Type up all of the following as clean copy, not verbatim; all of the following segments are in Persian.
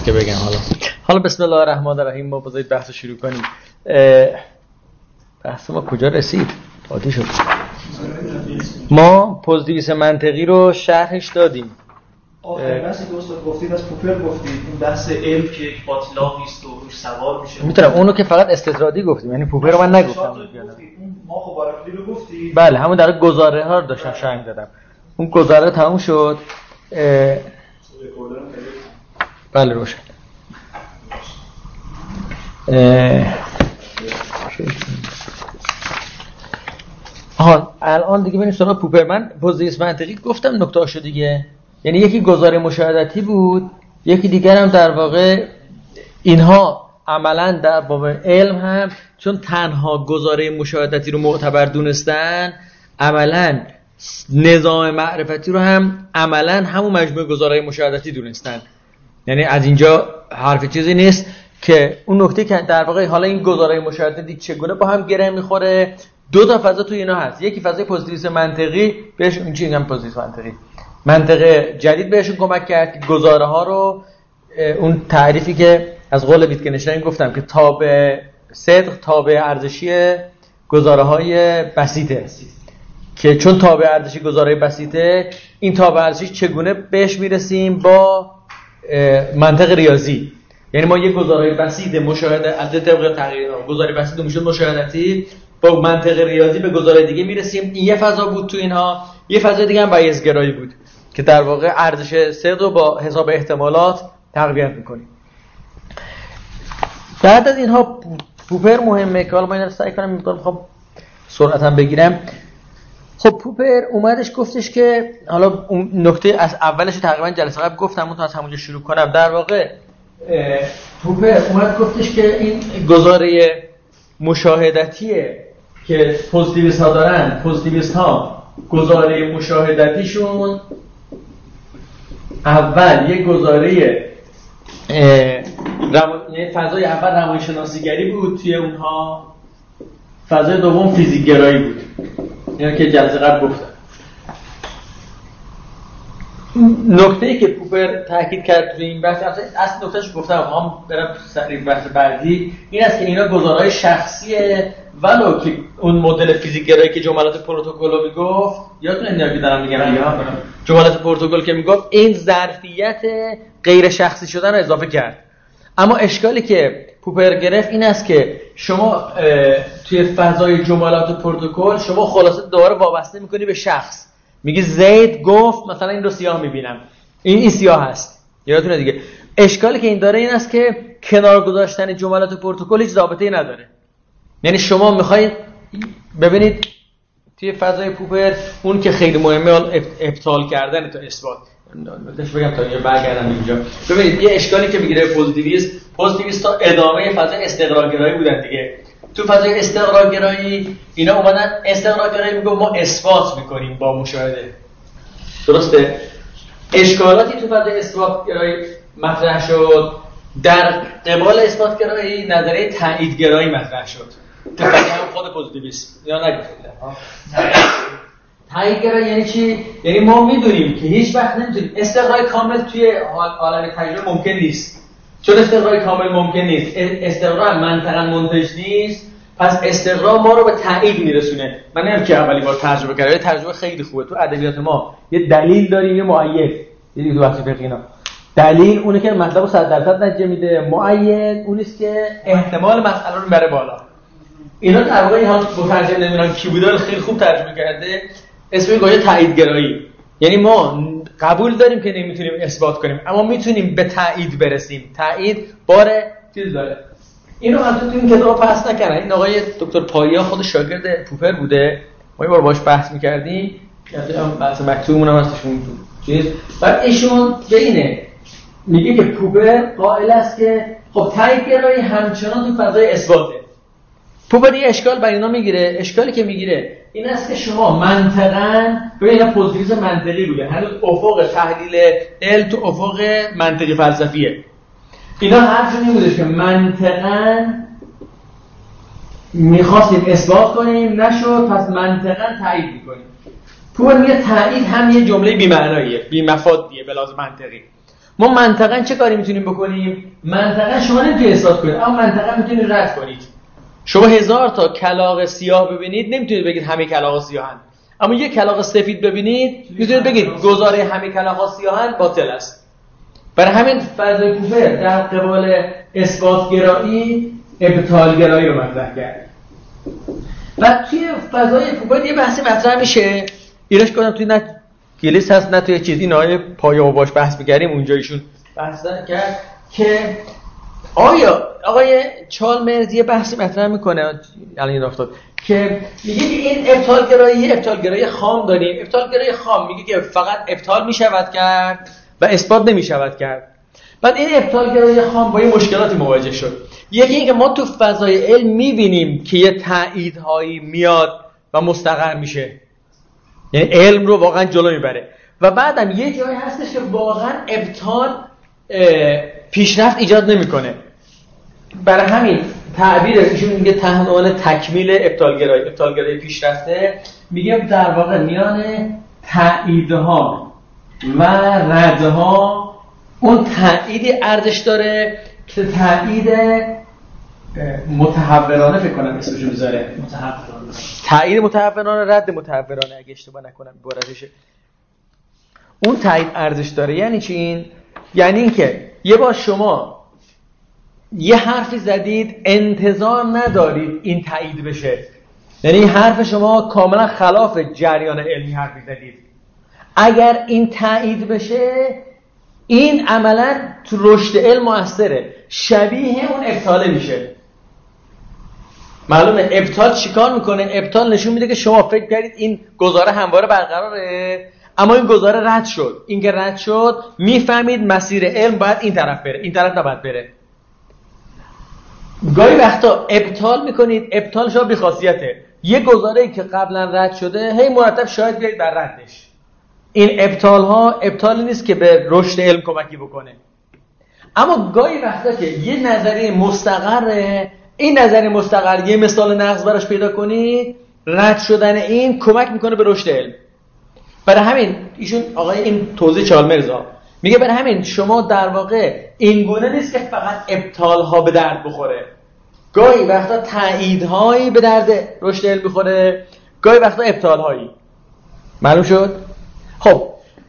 که بگم. حالا بسم الله الرحمن الرحیم. ما بذارید بحث شروع کنیم. بحث ما کجا رسید؟ عادی شد. ما پوزیتیویسم منطقی رو شرحش دادیم. آخر بحثی که استاد گفتید از پوپر گفتید، این بحث علم که یک باطلاق نیست و روش سوار میشه. میتونم اونو که فقط استطرادی گفتیم، یعنی پوپر رو من نگفتم. اون ما خب باراکلی رو گفتید. بله، همون در گزاره ها رو داشتم شرح دادم. اون گزاره تموم شد. بله روشن. الان دیگه بریم سراغ پوپر. من پوزیتیویسم منطقی گفتم نکته‌اشو دیگه، یعنی یکی گزاره مشاهدتی بود، یکی دیگر هم در واقع اینها عملاً در باب علم هم چون تنها گزاره مشاهدتی رو معتبر دونستن، عملاً نظام معرفتی رو هم عملاً همون مجموعه گزارهای مشاهدتی دونستن. یعنی از اینجا حرف چیزی نیست که اون نکته که در واقع حالا این گزارهای مشاهدتی چگونه با هم گره میخوره. دو تا فضا تو اینا هست، یکی فضای پوزیتیویسم منطقی، بهش این چی میگم پوزیتیویسم منطقی، منطق جدید بهشون کمک کرد گزاره ها رو، اون تعریفی که از قول ویتگنشتاین گفتم که تابع صدق تابع ارزشی گزاره های بسیطه، که چون تابع ارزشی گزاره بسیطه، این تابع ارزشی چگونه بهش میرسیم؟ با منطق ریاضی. یعنی ما یک گزاره بسیط مشاهده از طبق تغییر گزاره بسیط میشه مشاهدتی، با منطق ریاضی به گزاره دیگه میرسیم. این یه فضا بود تو اینها. یه فضا دیگه هم بیاسگرایی بود که در واقع ارزش صدق رو با حساب احتمالات تقویت میکنیم. بعد از اینها پوپر مهمه که حالا من سعی کنم میخوام سرعتاً بگیرم. خب پوپر اومدش گفتش که حالا اون نکته از اولش تقریبا جلسه قبل گفتم، اون تا از همونجا شروع کنم. در واقع پوپر اومد گفتش که این گزاره مشاهدتیه که پوزیتیویست ها دارن. پوزیتیویست ها گزاره مشاهدتیشون اول یک گزاره فضای اول روانشناسیگری بود توی اونها، فضای دوم فیزیک گرایی بود. اینا که جلسه قبل گفتم. نکته‌ای که پوپر تاکید کرد توی این بحث، اصل نکتهش گفتم، هم برم سریع بحث بعدی، این است که اینا گزارهای شخصیه، ولو که اون مدل فیزیک گرایی که جملات پروتکل رو میگفت، یادتونه اینا که دارم میگم جملات پروتکل که میگفت این ظرفیت غیر شخصی شدن رو اضافه کرد. اما اشکالی که پوپر گرفت این است که شما توی فضای جملات پروتکل شما خلاصه دوباره وابسته میکنی به شخص. میگی زید گفت مثلا این رو سیاه میبینم، این سیاه هست. یادتونه دیگه. اشکالی که این داره این است که کنار گذاشتن جملات پروتکل هیچ رابطه‌ای نداره. یعنی شما میخواید ببینید توی فضای پوپر اون که خیلی مهمه ابطال کردن تا اثبات. داش بگم تا یه برگردم اینجا. ببینید یه اشکالی که میگیره پوزیتیویست تا ادامه فضای استقرارگرایی بودن دیگه. تو فضای استقرارگرایی اینا اومدن استقرارگرایی میگه ما اثبات میکنیم با مشاهده. درسته؟ اشکالاتی تو فضای اثباتگرایی مطرح شد. در قبال اثباتگرایی نظریه تاییدگرایی مطرح شد. تو فضای هم خود پوزیتیویسم. اینا نگفتید. تاییدگرایی یعنی چی؟ یعنی ما میدونیم که هیچ وقت نمیتونیم استقرار کامل توی عالم تجربه ممکن نیست. چون استقرار کامل ممکن نیست، استقرار منطقاً منتج نیست، پس استقرار ما رو به تایید میرسونه. من نمیدونم که اولی بار تجربه کردم، تجربه خیلی خوبه. تو ادبیات ما یه دلیل داریم، یه مؤید. دیدید تو بحث فقه اینا دلیل اونه که مطلب رو 100% نتیجه میده، مؤید اونیست که احتمال مسئله رو میبره بالا. اینا در واقع این هم مترجم نمیدونم کی بوده خیلی خوب ترجمه کرده، اسمش گویا تاییدگرایی. یعنی ما قبول داریم که نمیتونیم اثبات کنیم، اما میتونیم به تایید برسیم. تایید بار چیز داره. اینو من تو این کتاب بحث نکردم. این آقای دکتر پایا خود شاگرد پوپر بوده، ما یه بار باهاش بحث می‌کردیم، مثلا بحث مکتوبمون هم هستشون چیز. بعد ایشون بینه میگه که پوپر قائل است که خب تاییدگرایی همچنان تو فضای اثباته. پوپر یه اشکال بر اینا میگیره. اشکالی که میگیره این است که شما منطقاً ببین پوزیتیویسم منطقی بوده، هنوز افق تحلیل علم تو افق منطقی فلسفیه. اینا حرفشون این بودش که منطقاً میخواستیم اثبات کنیم، نشد، پس منطقاً تایید میکنیم. پوپر میگه تایید هم یه جمله بی‌معناییه، بی‌مفادیه به لحاظ منطقی. ما منطقاً چه کاری میتونیم بکنیم؟ منطقاً شما نمیتونید اثبات کنید، اما منطقاً میتونید رد کنید. شما 1000 تا کلاغ سیاه ببینید نمیتونید بگید همه کلاغ سیاهن، اما یک کلاغ سفید ببینید میتونید بگید گزاره همه کلاغ سیاهن باطل است. برای همین فضای کوپر در قبال اثباتگرایی ابطالگرایی رو مطرح کرد. و توی فضای کوپر یه بحثی مطرح میشه، ایرش کنم توی نه کلیس هست نه توی چیزی، نهای پایه و باش بحث می‌کردیم اونجا ایشون بحث کرد که آیا آقای چالمرز یه بحثی مطرح میکنه الان این افتاد که میگه که این ابطالگرایی خام داریم. ابطالگرایی خام میگه که فقط ابطال میشود کرد و اثبات نمیشود کرد. بعد این ابطالگرایی خام با این مشکلاتی مواجه شد. یکی این که ما تو فضای علم میبینیم که یه تاییدهایی میاد و مستقر میشه، یعنی علم رو واقعا جلو میبره. و بعدم یه جایی هستش که واقعا ابطال پیشرفت ایجاد نمیکنه. برای همین تعبیر ایشون میگه تحت عنوان تکمیل ابطالگرایی پیشرفته، میگه در واقع میان تاییدها و ردها اون تاییدی ارزش داره که تایید متحورانه فکر کنم اسمشو بذاره، تایید متحورانه، رد متحورانه اگه اشتباه نکنم عبارتشه. اون تایید ارزش داره. یعنی چی این؟ یعنی این که یه بار شما یه حرفی زدید انتظار ندارید این تایید بشه، یعنی حرف شما کاملا خلاف جریان علمی حرفی زدید. اگر این تایید بشه این عملا تو رشد علم موثره، شبیه اون ابطاله میشه. معلومه ابطال چیکار میکنه؟ ابطال نشون میده که شما فکر کردید این گزاره همواره برقراره، اما این گزاره رد شد. این که رد شد میفهمید مسیر علم باید این طرف بره، این طرف نباید بره. گاهی وقتا ابطال میکنید، ابطال شما بی‌خاصیته. یه گزاره‌ای که قبلا رد شده هی مرتب شاید بیاید بر ردش. این ابطال ها ابطالی نیست که به رشد علم کمکی بکنه. اما گاهی وقتا که یه نظریه مستقره، این نظریه مستقر یه مثال نقض براش پیدا کنید، رد شدن این کمک میکنه به رشد علم. برای همین ایشون آقای این توضیح چالمرز میگه برای همین شما در واقع این گونه نیست که فقط ابطال ها به درد بخوره، گاهی وقتا تاییدهایی به درد رشد علم بخوره، گاهی وقتا ابطال هایی. معلوم شد؟ خب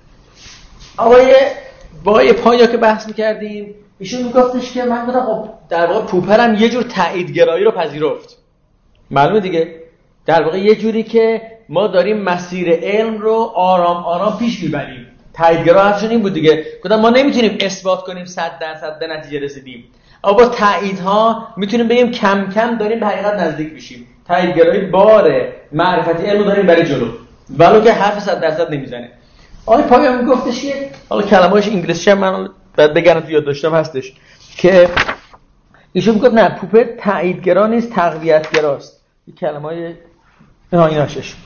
آقای پایا که بحث میکردیم ایشون میگفتش که من گفتم خب در واقع پوپرم یه جور تاییدگرایی رو پذیرفت. معلومه دیگه، در واقع یه جوری که ما داریم مسیر علم رو آرام آرام پیش میبریم. تاییدگرا حرفشون این بود دیگه، گفتم ما نمیتونیم اثبات کنیم 100% به نتیجه رسیدیم، اما با تاییدها میتونیم بگیم کم کم داریم به حقیقت نزدیک میشیم. تاییدگرایی بار معرفتی علم رو داریم برای جلو، ولو که حرف 100% نمیزنه. آقای پایا میگفتش که حالا کلمه‌اش انگلیسی من بعد بگم تو یاد داشتم هستش که ایشون میگفت نه پوپر تاییدگرا نیست، تقویت‌گراست. این کلمه‌های ایناشش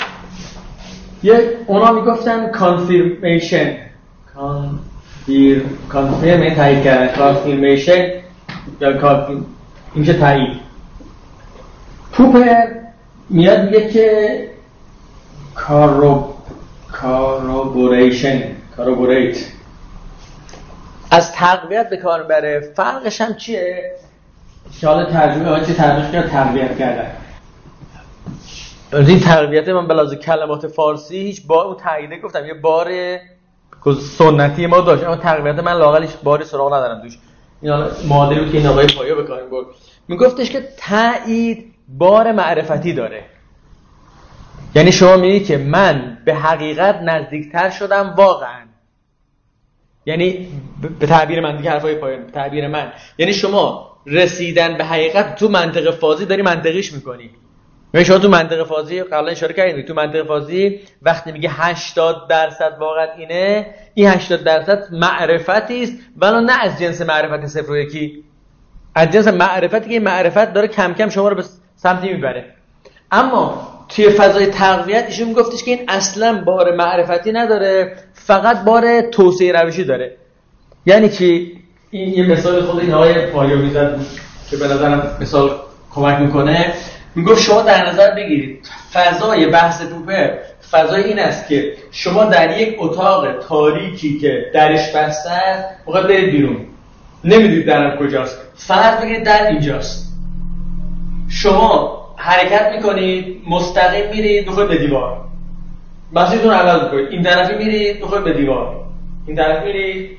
اونا میگفتن کانفirmation کانفirm تایید کردن، کانفirmation یا این میشه تایید. پوپر میاد میگه که corroborate از تقویت به کار بره. فرقش هم چیه؟ که حالا ترجمه چه ترجمه کرد؟ تقویت کردن. این تقویت من بلازه کلمات فارسی هیچ با اون تاییده گفتم یه بار سنتی ما داشت، اما تقویت من لااقل هیچ باری سراغ ندارم توش. این حالا معادلی بود که این آقای پایا به کار برد. میگفتش که تایید بار معرفتی داره، یعنی شما میگی که من به حقیقت نزدیکتر شدم واقعا، یعنی به تعبیر من دیگه حرفای پایان، به تعبیر من یعنی شما رسیدن به حقیقت تو منطق فازی داری منطقیش میکنی. یعنی شما تو منطق فازی قبلا اشاره کردیم، تو منطق فازی وقتی میگه 80% واقعا اینه، این 80% معرفتی است ولی نه از جنس معرفت 0 و 1، از جنس معرفتی که معرفت داره کم کم شما رو به سمتی میبره. اما توی فضای تقویت ایشون میگفتش که این اصلا بار معرفتی نداره، فقط بار توسعه روشی داره. یعنی چی؟ این یه مثال خود این آقای پایا میزد که به نظرم مثال کمک میکنه. میگفت شما در نظر بگیرید فضای بحث پوپر فضای این است که شما در یک اتاق تاریکی که درش بسته است میخواید برید بیرون، نمیدونید درم کجاست، فرض بگیرید در اینجاست، شما حرکت میکنید مستقیم میرید میخواید به دیوار، مسیرتون عوض میکنید، این طرفی میرید میخواید به دیوار، این طرف میرید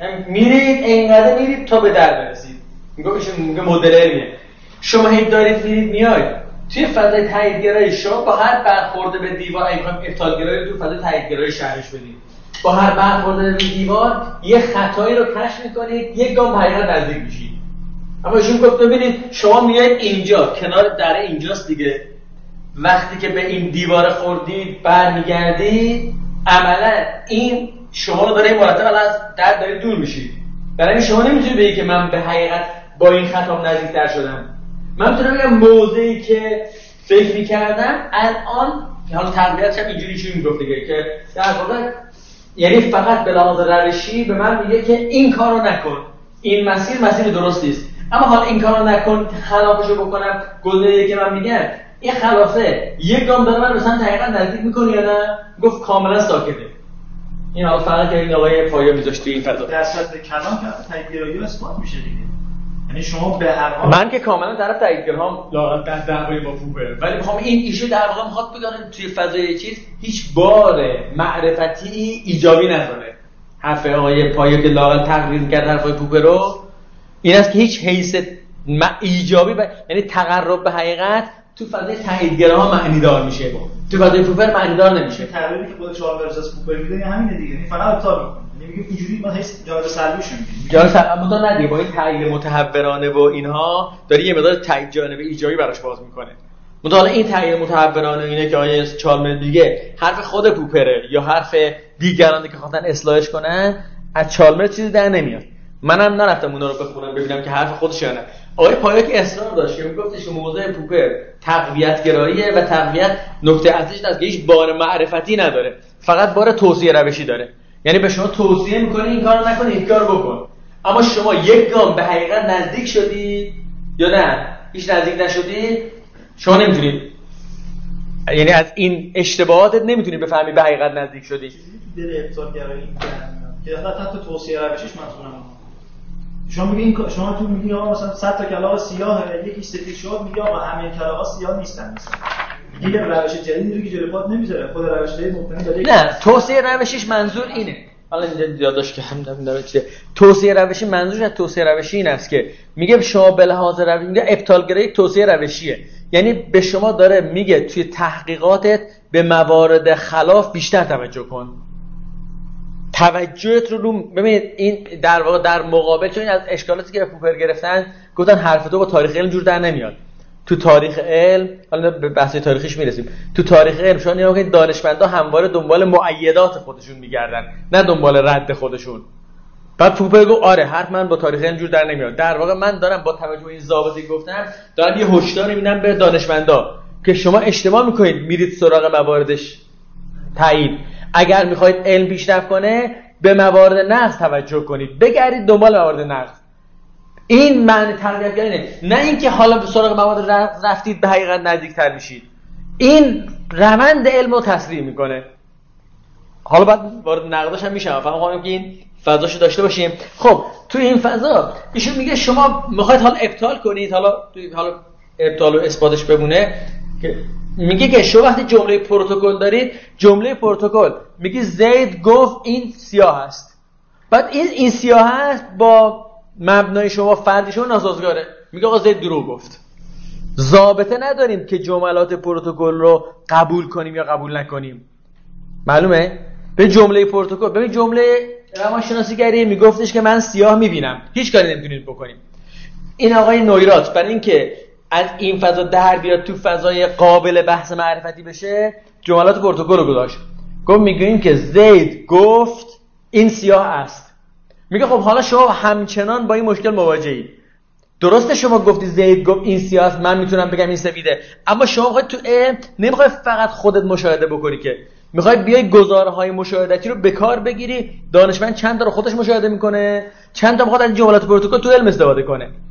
اینقدر میرید تا به در برسید. میگه مدل علمیه. شما هی دارید میرید میاید توی فضای تاییدگرایی، شما با هر برخورد به دیوار، اگه میخوایم ابطالگرایی تو فضای تاییدگرایی شرحش بدید، با هر برخورد به دیوار یه خطایی رو کشف میکنید، یک گام به حقیقت نزدیک میشید. اما ایشون گفت ببینید شما میایید اینجا کنار در اینجاست دیگه، وقتی که به این دیوار خوردید برمیگردید، عملا این شما رو داره مرتب از در دارید دور میشید. برای شما نمیتونید بگید که من به حقیقت با این خطام نزدیکتر شدم. من میتونم بگم موضعی که فکر میکردم الان، حالا تقویتش هم اینجوری چی میگفت دیگه، که در واقع یعنی فقط به لحاظ روشی به من میگه که این کارو نکن، این مسیر درستی است، اما حالا این کارو نکن خلافشو بکنم، گزینه‌ای که من میگم این خلافه یک گام داره من مثلا حقیقت نزدیک میکنه یا نه؟ گفت کاملا ساکته. این حالا فرق که این آقای پایه میذاشت توی این فضا در سطح کلام که تاییدگرایی اثبات میشه دیگه. یعنی شما به هر حال، من که کاملا طرف تاییدگرام لااقل در دعوای با پوپر، ولی میخوام این ایشو در واقع میخواد بگه توی فضای چیز هیچ بار معرفتی ایجابی نداره. حرف آقای پایه که لااقل تقریر کرد حرفای پوپر رو این است که هیچ حیث ایجابی یعنی تقرب به حقیقت تو فضای تاییدگراها معنی دار میشه، تو فضای پوپر معنی دار نمیشه. تعریفی که خود چارلز از پوپر میده همینه دیگه، این فقط ابطال میکنه. یعنی میگه اینجوری ما حس جانب سلبیش میگیم، جانب سلبی ندیگه، با این تایید متحورانه و اینها داره یه مقدار تایید جانب ایجابی براش باز میکنه. حالا این تایید متحورانه اینه که آیه چارلز میگه حرف خود پوپره یا حرف دیگرانی که خواستن اصلاحش کنن، از چارلز چیزی در نمیاد. منم نرفتم اونا رو بخونم ببینم که حرف خودش نه. آقای پایه که اصرار داشت که میگفتش که موضوع پوپر تقویت گراییه و تقویت نکته اصلیش از که هیچ بار معرفتی نداره، فقط بار توصیه روشی داره. یعنی به شما توصیه میکنه این کارو نکن، این کارو بکن، اما شما یک گام به حقیقت نزدیک شدی یا نه هیچ نزدیک نشدی، شما نمیتونید، یعنی از این اشتباهاتت نمیتونی بفهمی به حقیقت نزدیک شدی. دل ابطال گرایی که حتی توصیه روشیش منظورم. شما میگین شما تو میگین آقا مثلا 100 تا کلاغ سیاه یکی سفید شد، میگه آقا همه کلاغا سیاه نیستن مثلا. یه روش جدیدی رو که جلوی پات نمیذاره، خود روش جدید ممکنه داره. نه توصیه روشیش منظور اینه. حالا اینجا یادداشت کردم داره چیه. توصیه روشی منظورش از توصیه روشی این است که میگه شما به لحاظ روشی، میگه ابطالگرایی توصیه روشیه، یعنی به شما داره میگه توی تحقیقاتت به موارد خلاف بیشتر توجه کن. توجهت رو ببینید این در واقع در مقابل، چون این از اشکالاتی که پوپر گرفتن گفتن حرف تو با تاریخ علم جور در نمیاد. تو تاریخ علم، حالا به بحث تاریخیش میرسیم، تو تاریخ علم شما نگاه کنید دانشمندا همواره دنبال مؤیدات خودشون میگردن نه دنبال رد خودشون. بعد پوپر گفت آره حرف من با تاریخ علم جور در نمیاد. در واقع من دارم با توجه به این ضابطی گفتم دارم یه هشداری میدم به دانشمندا که شما اشتباه میکنید میرید سراغ مواردش تایید. اگر میخواید علم پیشرفت کنه به موارد نقض توجه کنید، بگردید دنبال موارد نقض. این معنی تربیتگری نه اینکه حالا به سراغ موارد رفتید به حقیقت نزدیکتر میشید. این روند علم رو تصریح میکنه. حالا بعد وارد نقدش هم میشم، فقط میخوام که این فضاشو داشته باشیم. خب تو این فضا ایشون میگه شما میخواید حالا ابطال کنید، حالا ابطال و اثباتش بمونه که میگه که شما وقتی جمله پروتکل دارید، جمله پروتکل میگه زید گفت این سیاه است، بعد این سیاه است با مبنای شما فردی شما ناسازگاره، میگه آقا زید دروغ گفت. ضابطه نداریم که جملات پروتکل رو قبول کنیم یا قبول نکنیم. معلومه؟ به جمله پروتکل، ببین جمله روانشناسیگری میگفتش که من سیاه میبینم، هیچ کاری نمیتونید بکنیم. این آقای نویرات برای اینکه از این فضا در بیاد تو فضای قابل بحث معرفتی بشه، جملات پروتکل رو گذاشت. گفت میگیم که زید گفت این سیاه است. میگه خب حالا شما همچنان با این مشکل مواجهید. درسته شما گفتی زید گفت این سیاه است، من میتونم بگم این سفیده، اما شما میخواید تو نمیخوای فقط خودت مشاهده بکنی، که میخوای بیای گزارهای مشاهدتی رو به کار بگیری. دانشمند چند تا رو خودش مشاهده میکنه، چند تا میخواد از جملات پروتکل تو علم استفاده کنه.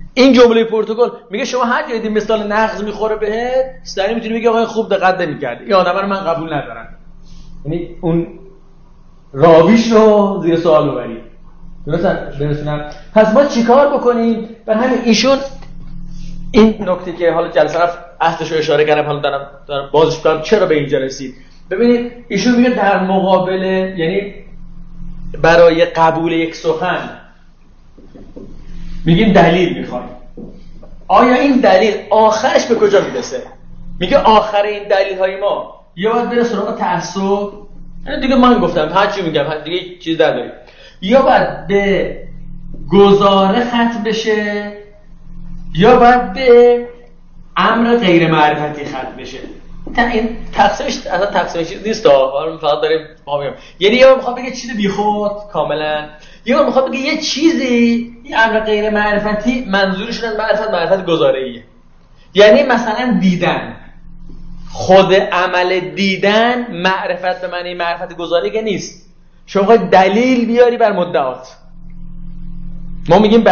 این جمله پروتکل میگه شما هر جایی مثال نقض میخوره بهت سری میتونی بگی آقا خوب دقت نمی‌کرد، این آدم رو من قبول ندارم، یعنی اون راویش رو زیر سوال ببری. درسته؟ پس ما چیکار بکنیم؟ برای همین ایشون این نکته که حالا جلسه رفت اصلش رو اشاره کردم، حالا دارم بازش کنم چرا به اینجا رسید. ببینید ایشون میگه در مقابل، یعنی برای قبول یک سخن میگیم دلیل میخوایم. آیا این دلیل آخرش به کجا میرسه؟ میگه آخر این دلیل های ما یا باید بره سراغ تعصب، یعنی دیگه من گفتم هر چی میگم دیگه چیز نداریم، یا باید به گزاره ختم بشه، یا باید به امر غیر معرفتی ختم بشه. این تقسیمش اصلا تقسیم چیز نیست، حالا فقط داریم میگم، یعنی یا میخواد بگه چیز بیخود کاملا، یا میخواد بگه یه چیزی این امر غیر معرفتی منظورشون از معرفت گزاره‌ایه. یعنی مثلا دیدن، خود عمل دیدن معرفت به معنی معرفت گزاره‌ای که نیست. شما باید دلیل بیاری بر مدعات. ما میگیم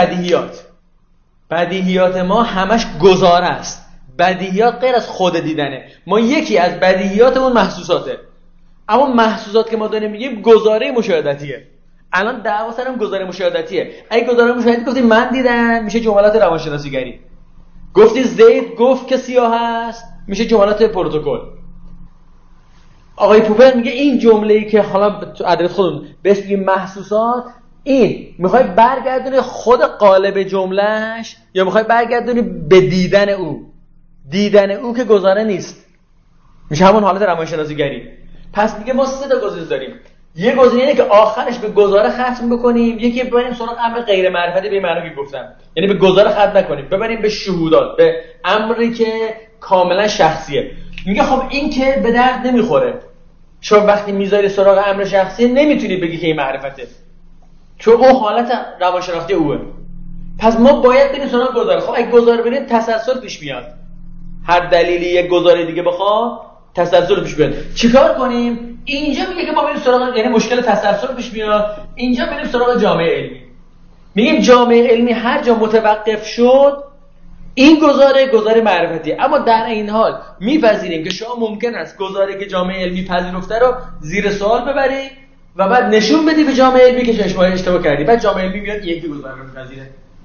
بدیهیات ما همش گزاره است. بدیهیات غیر از خود دیدنه. ما یکی از بدیهیاتمون محسوساته، اما محسوسات که ما داریم میگیم گزاره مشاهدتیه. الان دعوا سرم گزاره مشاهدتیه. اگه گزاره مشاهدتی گفتی من دیدم میشه جملات روانشناسیگری، گفتی زید گفت که سیاه است میشه جملات پروتکل. آقای پوپر میگه این جمله‌ای که حالا تو ادبیات خودمون بهش میگیم محسوسات، این میخوای برگردونی خود قالب جملهش یا میخوای برگردونی به دیدن او؟ دیدن او که گزاره نیست، میشه همون حالت روانشناسیگری. پس میگه ما سه تا گزینه داریم. یه گزینه اینه که آخرش به گزاره ختم بکنیم، یکی ببریم سراغ امر غیر معرفتی به معنی که گفتم، یعنی به گزاره ختم نکنیم، ببریم به شهودات، به امری که کاملا شخصیه. میگه خب این که به درد نمیخوره، چون وقتی میذاری سراغ امر شخصی نمیتونی بگی که این معرفته، چون اون حالت روانشناختی اوه. پس ما باید بریم سراغ گزاره. خب اگه گزاره بریم تسلسل پیش میاد، هر دلیلی یک گزاره دیگه بخواد تسلسل پیش بیاد. چیکار کنیم؟ اینجا میگه که ما بریم سراغ، یعنی مشکل تسلسل پیش میاد، اینجا بریم سراغ جامعه علمی. میگیم جامعه علمی هر جا متوقف شد این گزاره معرفتی، اما در این حال میپذیریم که شما ممکن است گزاره که جامعه علمی پذیرفته رو زیر سوال ببری و بعد نشون بدی به جامعه علمی که شما اشتباه کردی، بعد جامعه علمی میاد یکی گزاره رو میپذیره.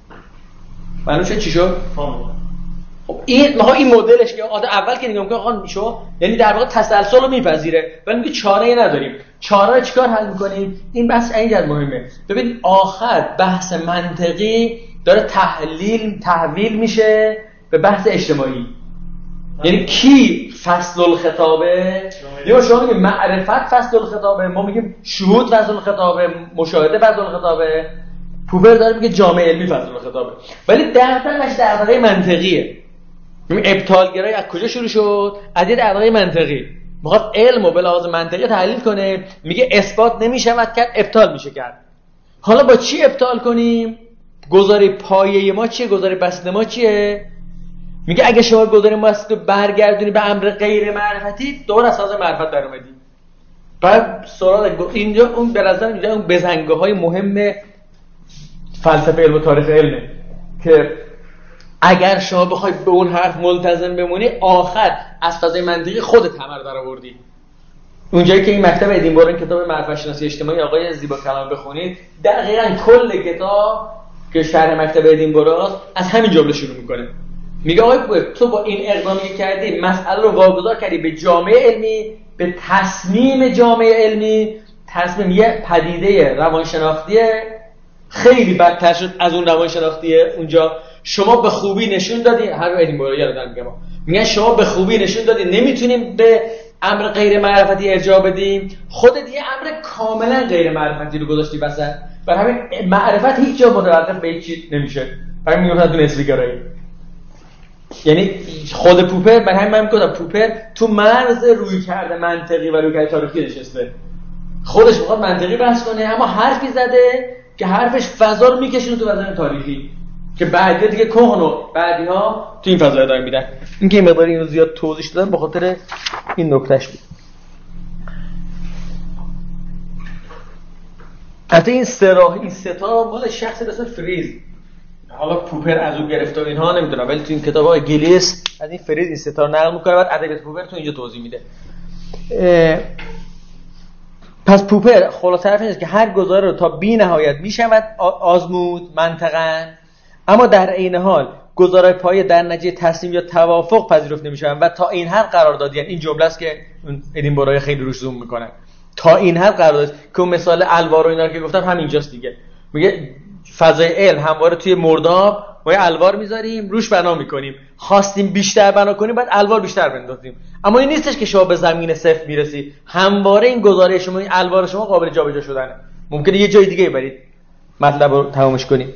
معلوم شد چی شد؟ خب این مدلش که اول که نگاه می‌کنه آقا میشو، یعنی در واقع تسلسل رو میپذیره ولی میگه چاره‌ای نداریم. چاره چیکار حل می‌کنیم؟ این بحث اینجا مهمه. ببین آخر بحث منطقی داره تحویل میشه به بحث اجتماعی. یعنی کی فصل الخطابه؟ یا شما میگید معرفت فصل الخطابه، ما میگیم شهود فصل الخطابه، مشاهده فصل الخطابه، پوپر داره میگه جامعه علمی فصل الخطابه. ولی دغدغه منطقیه. ابطالگرایی از کجا شروع شد؟ از یه دغدغه منطقی. میخواد علمو به لحاظ منطقی تحلیل کنه، میگه اثبات نمیشود کرد، ابطال میشه کرد. حالا با چی ابطال کنیم؟ گزاره پایه ما چیه؟ گزاره بسنده ما چیه؟ میگه اگه شما گزاره بسنده برگردونی به امر غیر معرفتی، دوباره از اساس معرفت در اومدی. بعد سوال اینجا اون به نظر اینجا اون بزنگاه‌های مهم فلسفه علم و تاریخ علمه که اگر شما بخوای به اون حرف ملتزم بمونی آخر از فضای منطقی خودت همه رو در آوردی. اونجایی که این مکتب ادینبرو، این کتاب معرفت شناسی اجتماعی آقای زیبا کلام بخونید، دقیقاً کل کتاب که شرح مکتب ادینبرو از همین جمله شروع میکنه. میگه آقای تو با این اقدامی که کردی مسئله رو واگذار کردی به جامعه علمی، به تصمیم جامعه علمی. تصمیم یه پدیده روانشناختیه خیلی بدتر شد از اون روانشناختیه. اونجا شما به خوبی نشون دادی، هر ادینبرو یادم میگم، میگن شما به خوبی نشون دادی نمیتونیم به امر غیر معرفتی ارجاع بدیم، خودت یه امر کاملا غیر معرفتی رو گذاشتی وسط. برای همین معرفت هیچ جا متوقف به هیچ چیز نمیشه. برای همین میگم تو نسبی گرایی، یعنی خود پوپر، برای همین من میگم پوپر تو مرز رویکرد منطقی و رویکرد تاریخی نشسته. خودش میخواد منطقی بحث کنه اما حرفی زده که حرفش فضا رو میکشونه تو فضای تاریخی که بعدی دیگه کهن و بعدی‌ها تو این فضا ادامه میدن. اینکه این مقدار اینو زیاد توضیح دادم به خاطر این نکتهش بود. البته این سه تا مال شخصی به اسم فریز، حالا پوپر از اون گرفته و اینها نمیدونم، ولی تو این کتاب های گلیس از این فرید این ستا نقل میکنه، بعد ادبیات پوپر تو اینجا توضیح میده. پس پوپر خلاصه حرف اینه که هر گزاره رو تا بی نهایت میشود آزمود منطقاً، اما در عین حال گزارهای پایه در نتیجه تصمیم یا توافق پذیرفته نمیشوند و تا این حد قرار دادن. این جمله است که ادینبرای خیلی روش زوم میکنن. تا این حد قرار داد که مثال الوار و اینا که گفتم همینجاست دیگه. میگه فضای علم همواره توی مرداب ما یه الوار میذاریم روش بنا میکنیم، خواستیم بیشتر بنا کنیم بعد الوار بیشتر بندازیم. اما این نیستش که شما به زمین صفر میرسی، همواره این گزاره شما، این الوار شما قابل جابجا شدنه، ممکنه یه جای دیگه برید مطلب رو تمامش کنید.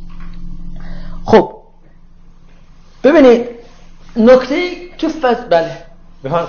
خب ببینید نکته تو بله بفرمایید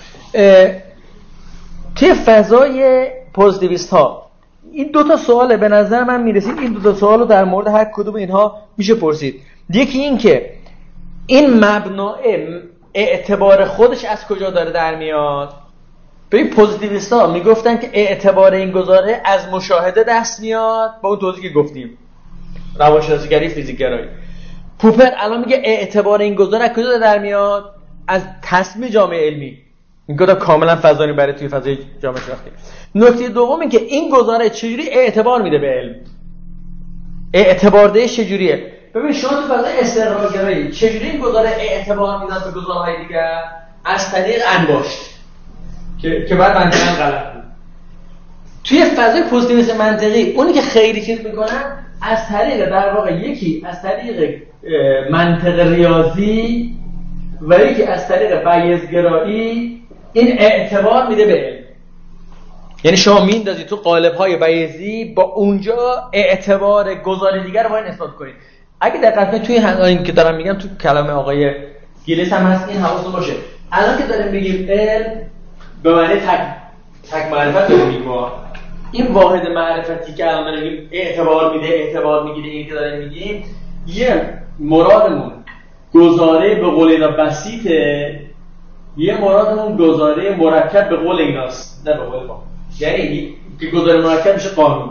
توی فضای پوزیتیویست ها این دو تا سواله به نظر من میرسید. این دو تا سوال رو در مورد هر کدوم اینها میشه پرسید. یکی این که این مبنا اعتبار خودش از کجا داره در میاد. ببین پوزیتیویست ها میگفتن که اعتبار این گزاره از مشاهده دست میاد، با اون توضیحی که گفتیم روانشناسیگری فیزیکگرایی. پوپر الان میگه اعتبار این گزاره از کجا در میاد؟ از تصمیم جامعه علمی. این کتاب کاملا فضایی برای توی فضای جامعه شناختی. نکته دوم این که این گزاره چجوری اعتبار میده به علم، اعتبار دهش چجوریه. ببین شما تو فضای استقرارگرایی چجوری این گزاره اعتبار میدن به گزارهای دیگر؟ از طریق انباشت که بعد منطقاً غلط بود. توی فضای پوزیتیویسم منطقی اونی که خیلی چیز میکنن از طریق در واقع یکی از طریق منطق ریاضی و یکی از طریق بیض‌گرایی این اعتبار میده به علم. یعنی شما میندازید تو قالب‌های بیضی، با اونجا اعتبار گزاره دیگر رو باید اثبات کنید. اگه دقت کنید توی این که دارم میگم تو کلمه آقای گیلس هم هست، این حواستون باشه. الان که داریم میگیم علم به معنی تک معرفت داریم میگیم، این واحد معرفتی که الان میگیم اعتبار میده، اعتبار میگیره، این که داریم میگیم یه مرادمون گزاره به قول اینا بسیطه، یه مرادمون گزاره مرکب به قول ایناست، نه به قول ما. یعنی که گزاره مرکب میشه قانون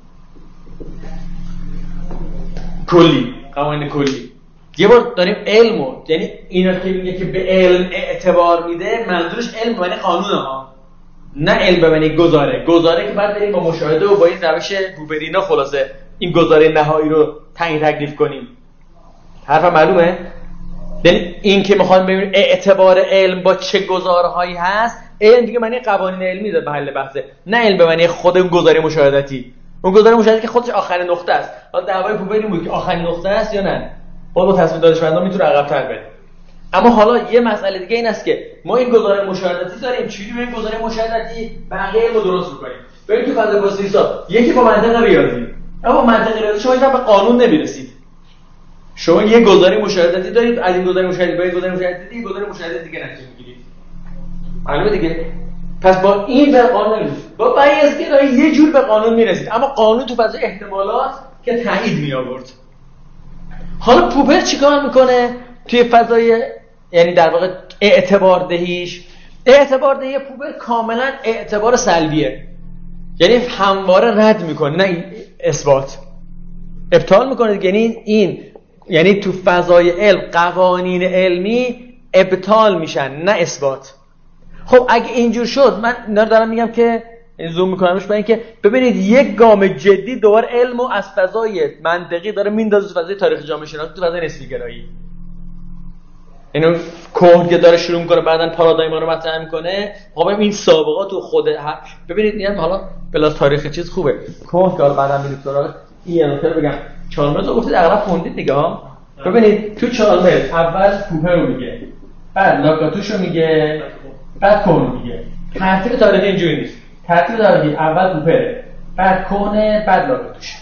کلی، قوانین کلی. یه بار داریم علمو، یعنی اینا که میگه که به علم اعتبار میده منظورش علم به معنی قانونه ها، نه علم به معنی گزاره که بعد بریم با مشاهده و با این روش پوپرینا خلاصه این گزاره نهایی رو تعیین تکلیف کنیم. حرفم معلومه؟ یعنی این که میخوایم ببینیم اعتبار علم با چه گزارهایی هست، علم دیگه معنی قوانین علمی داره به حل بحثه، نه علم به معنی خود اون گزاره مشاهدتی. اون گزاره مشاهدتی که خودش آخرین نقطه است. حالا دعوای پوپری بود که آخرین نقطه است یا نه، با تصمیم دانشمندان میتونه عقب‌تر بره. اما حالا یه مسئله دیگه این است که ما این گزاره مشاهدتی داریم، چجوری به این گزاره مشاهدتی بقیه علمو درست می‌کنیم. ببین تو فضای پوزیتیویستا یکی با منطق ریاضی، اما منطق ریاضی شما به قانون نمیرسید. شما یه گزاره مشاهدتی دارید، از این گزاره مشاهدتی به این گزاره مشاهدتی دیگه گزاره مشاهدتی دیگه نتیجه میگیرید. معلومه دیگه. پس با این به قانون نمیرسید. با بیض‌گرایی یه جور به قانون میرسید، اما قانون تو فضای احتمالات که تایید می آورد. حالا پوپر چیکار میکنه توی فضای، یعنی در واقع اعتبار دهی پوپر کاملا اعتبار سلبیه. یعنی همواره رد میکنه، نه اثبات، ابطال میکنه. یعنی تو فضای علم قوانین علمی ابطال میشن، نه اثبات. خب اگه اینجور شد، من دارم میگم که زوم میکنمش برای اینکه ببینید یک گام جدی دوباره علمو از فضای منطقی داره میندازه تو فضای تاریخ جامعه شناختی، تو فضای نسبی گرایی. اینو کهنگه داره شروع میکنه، بعدن پارادایما رو مطرح میکنه. خب این سابقات تو خود ببینید، میگم حالا بلا تاریخ چیز خوبه کهن که حالا بعدن میریم سراغ این نکته رو بگم. چارلز رو گفتید اغلب خوندید دیگه ها. ببینید تو چارلز اول پوپر رو میگه، بعد لاکاتوش رو میگه، بعد کهن رو میگه. ترتیب تاریخی اینجوری نیست. ترتیب تاریخی اول پوپره، بعد کهن، بعد لاکاتوش.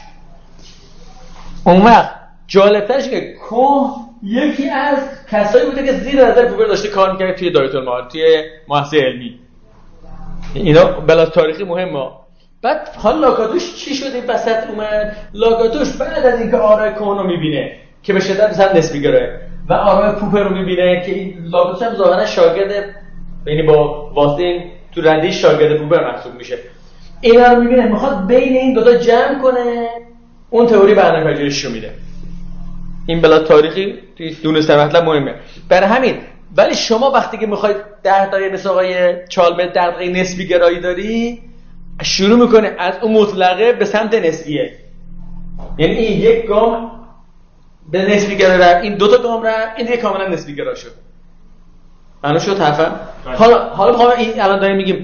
اون وقت جالب‌ترش که کهن یکی از کسایی بوده که زیر نظر پوپر داشته کار می‌کرد توی دایره‌المعارف، توی مؤسسه علمی. اینا بلا تاریخی مهمه. بعد حالا لاکاتوش چی شده وسط اومد؟ لاکاتوش بعد از اینکه آرای کهن رو می‌بینه که به شدت مثلا نسبی گرایه و آرای پوپر رو می‌بینه که این لاکاتوش هم ظاهرا شاگرد، یعنی با واسطه این تو رده شاگرد پوپر محسوب میشه. اینا رو می‌بینه، می‌خواد بین این دو تا جمع کنه، اون تئوری برنامه‌پذیریش رو میده. این بلا تاریخی دونستن مطلب مهمه. برای همین ولی شما وقتی که میخواید در دقیقه مثل آقای چالمر در دقیقه نسبی گرایی داری، شروع میکنه از اون مطلقه به سمت نسبیه. یعنی این یک گام به نسبی گرایی رفت، این دوتا گام رفت، این دیگه کاملا نسبی گرا شد. معلوم شد حرفم؟ حالا میخوام این الان داریم میگیم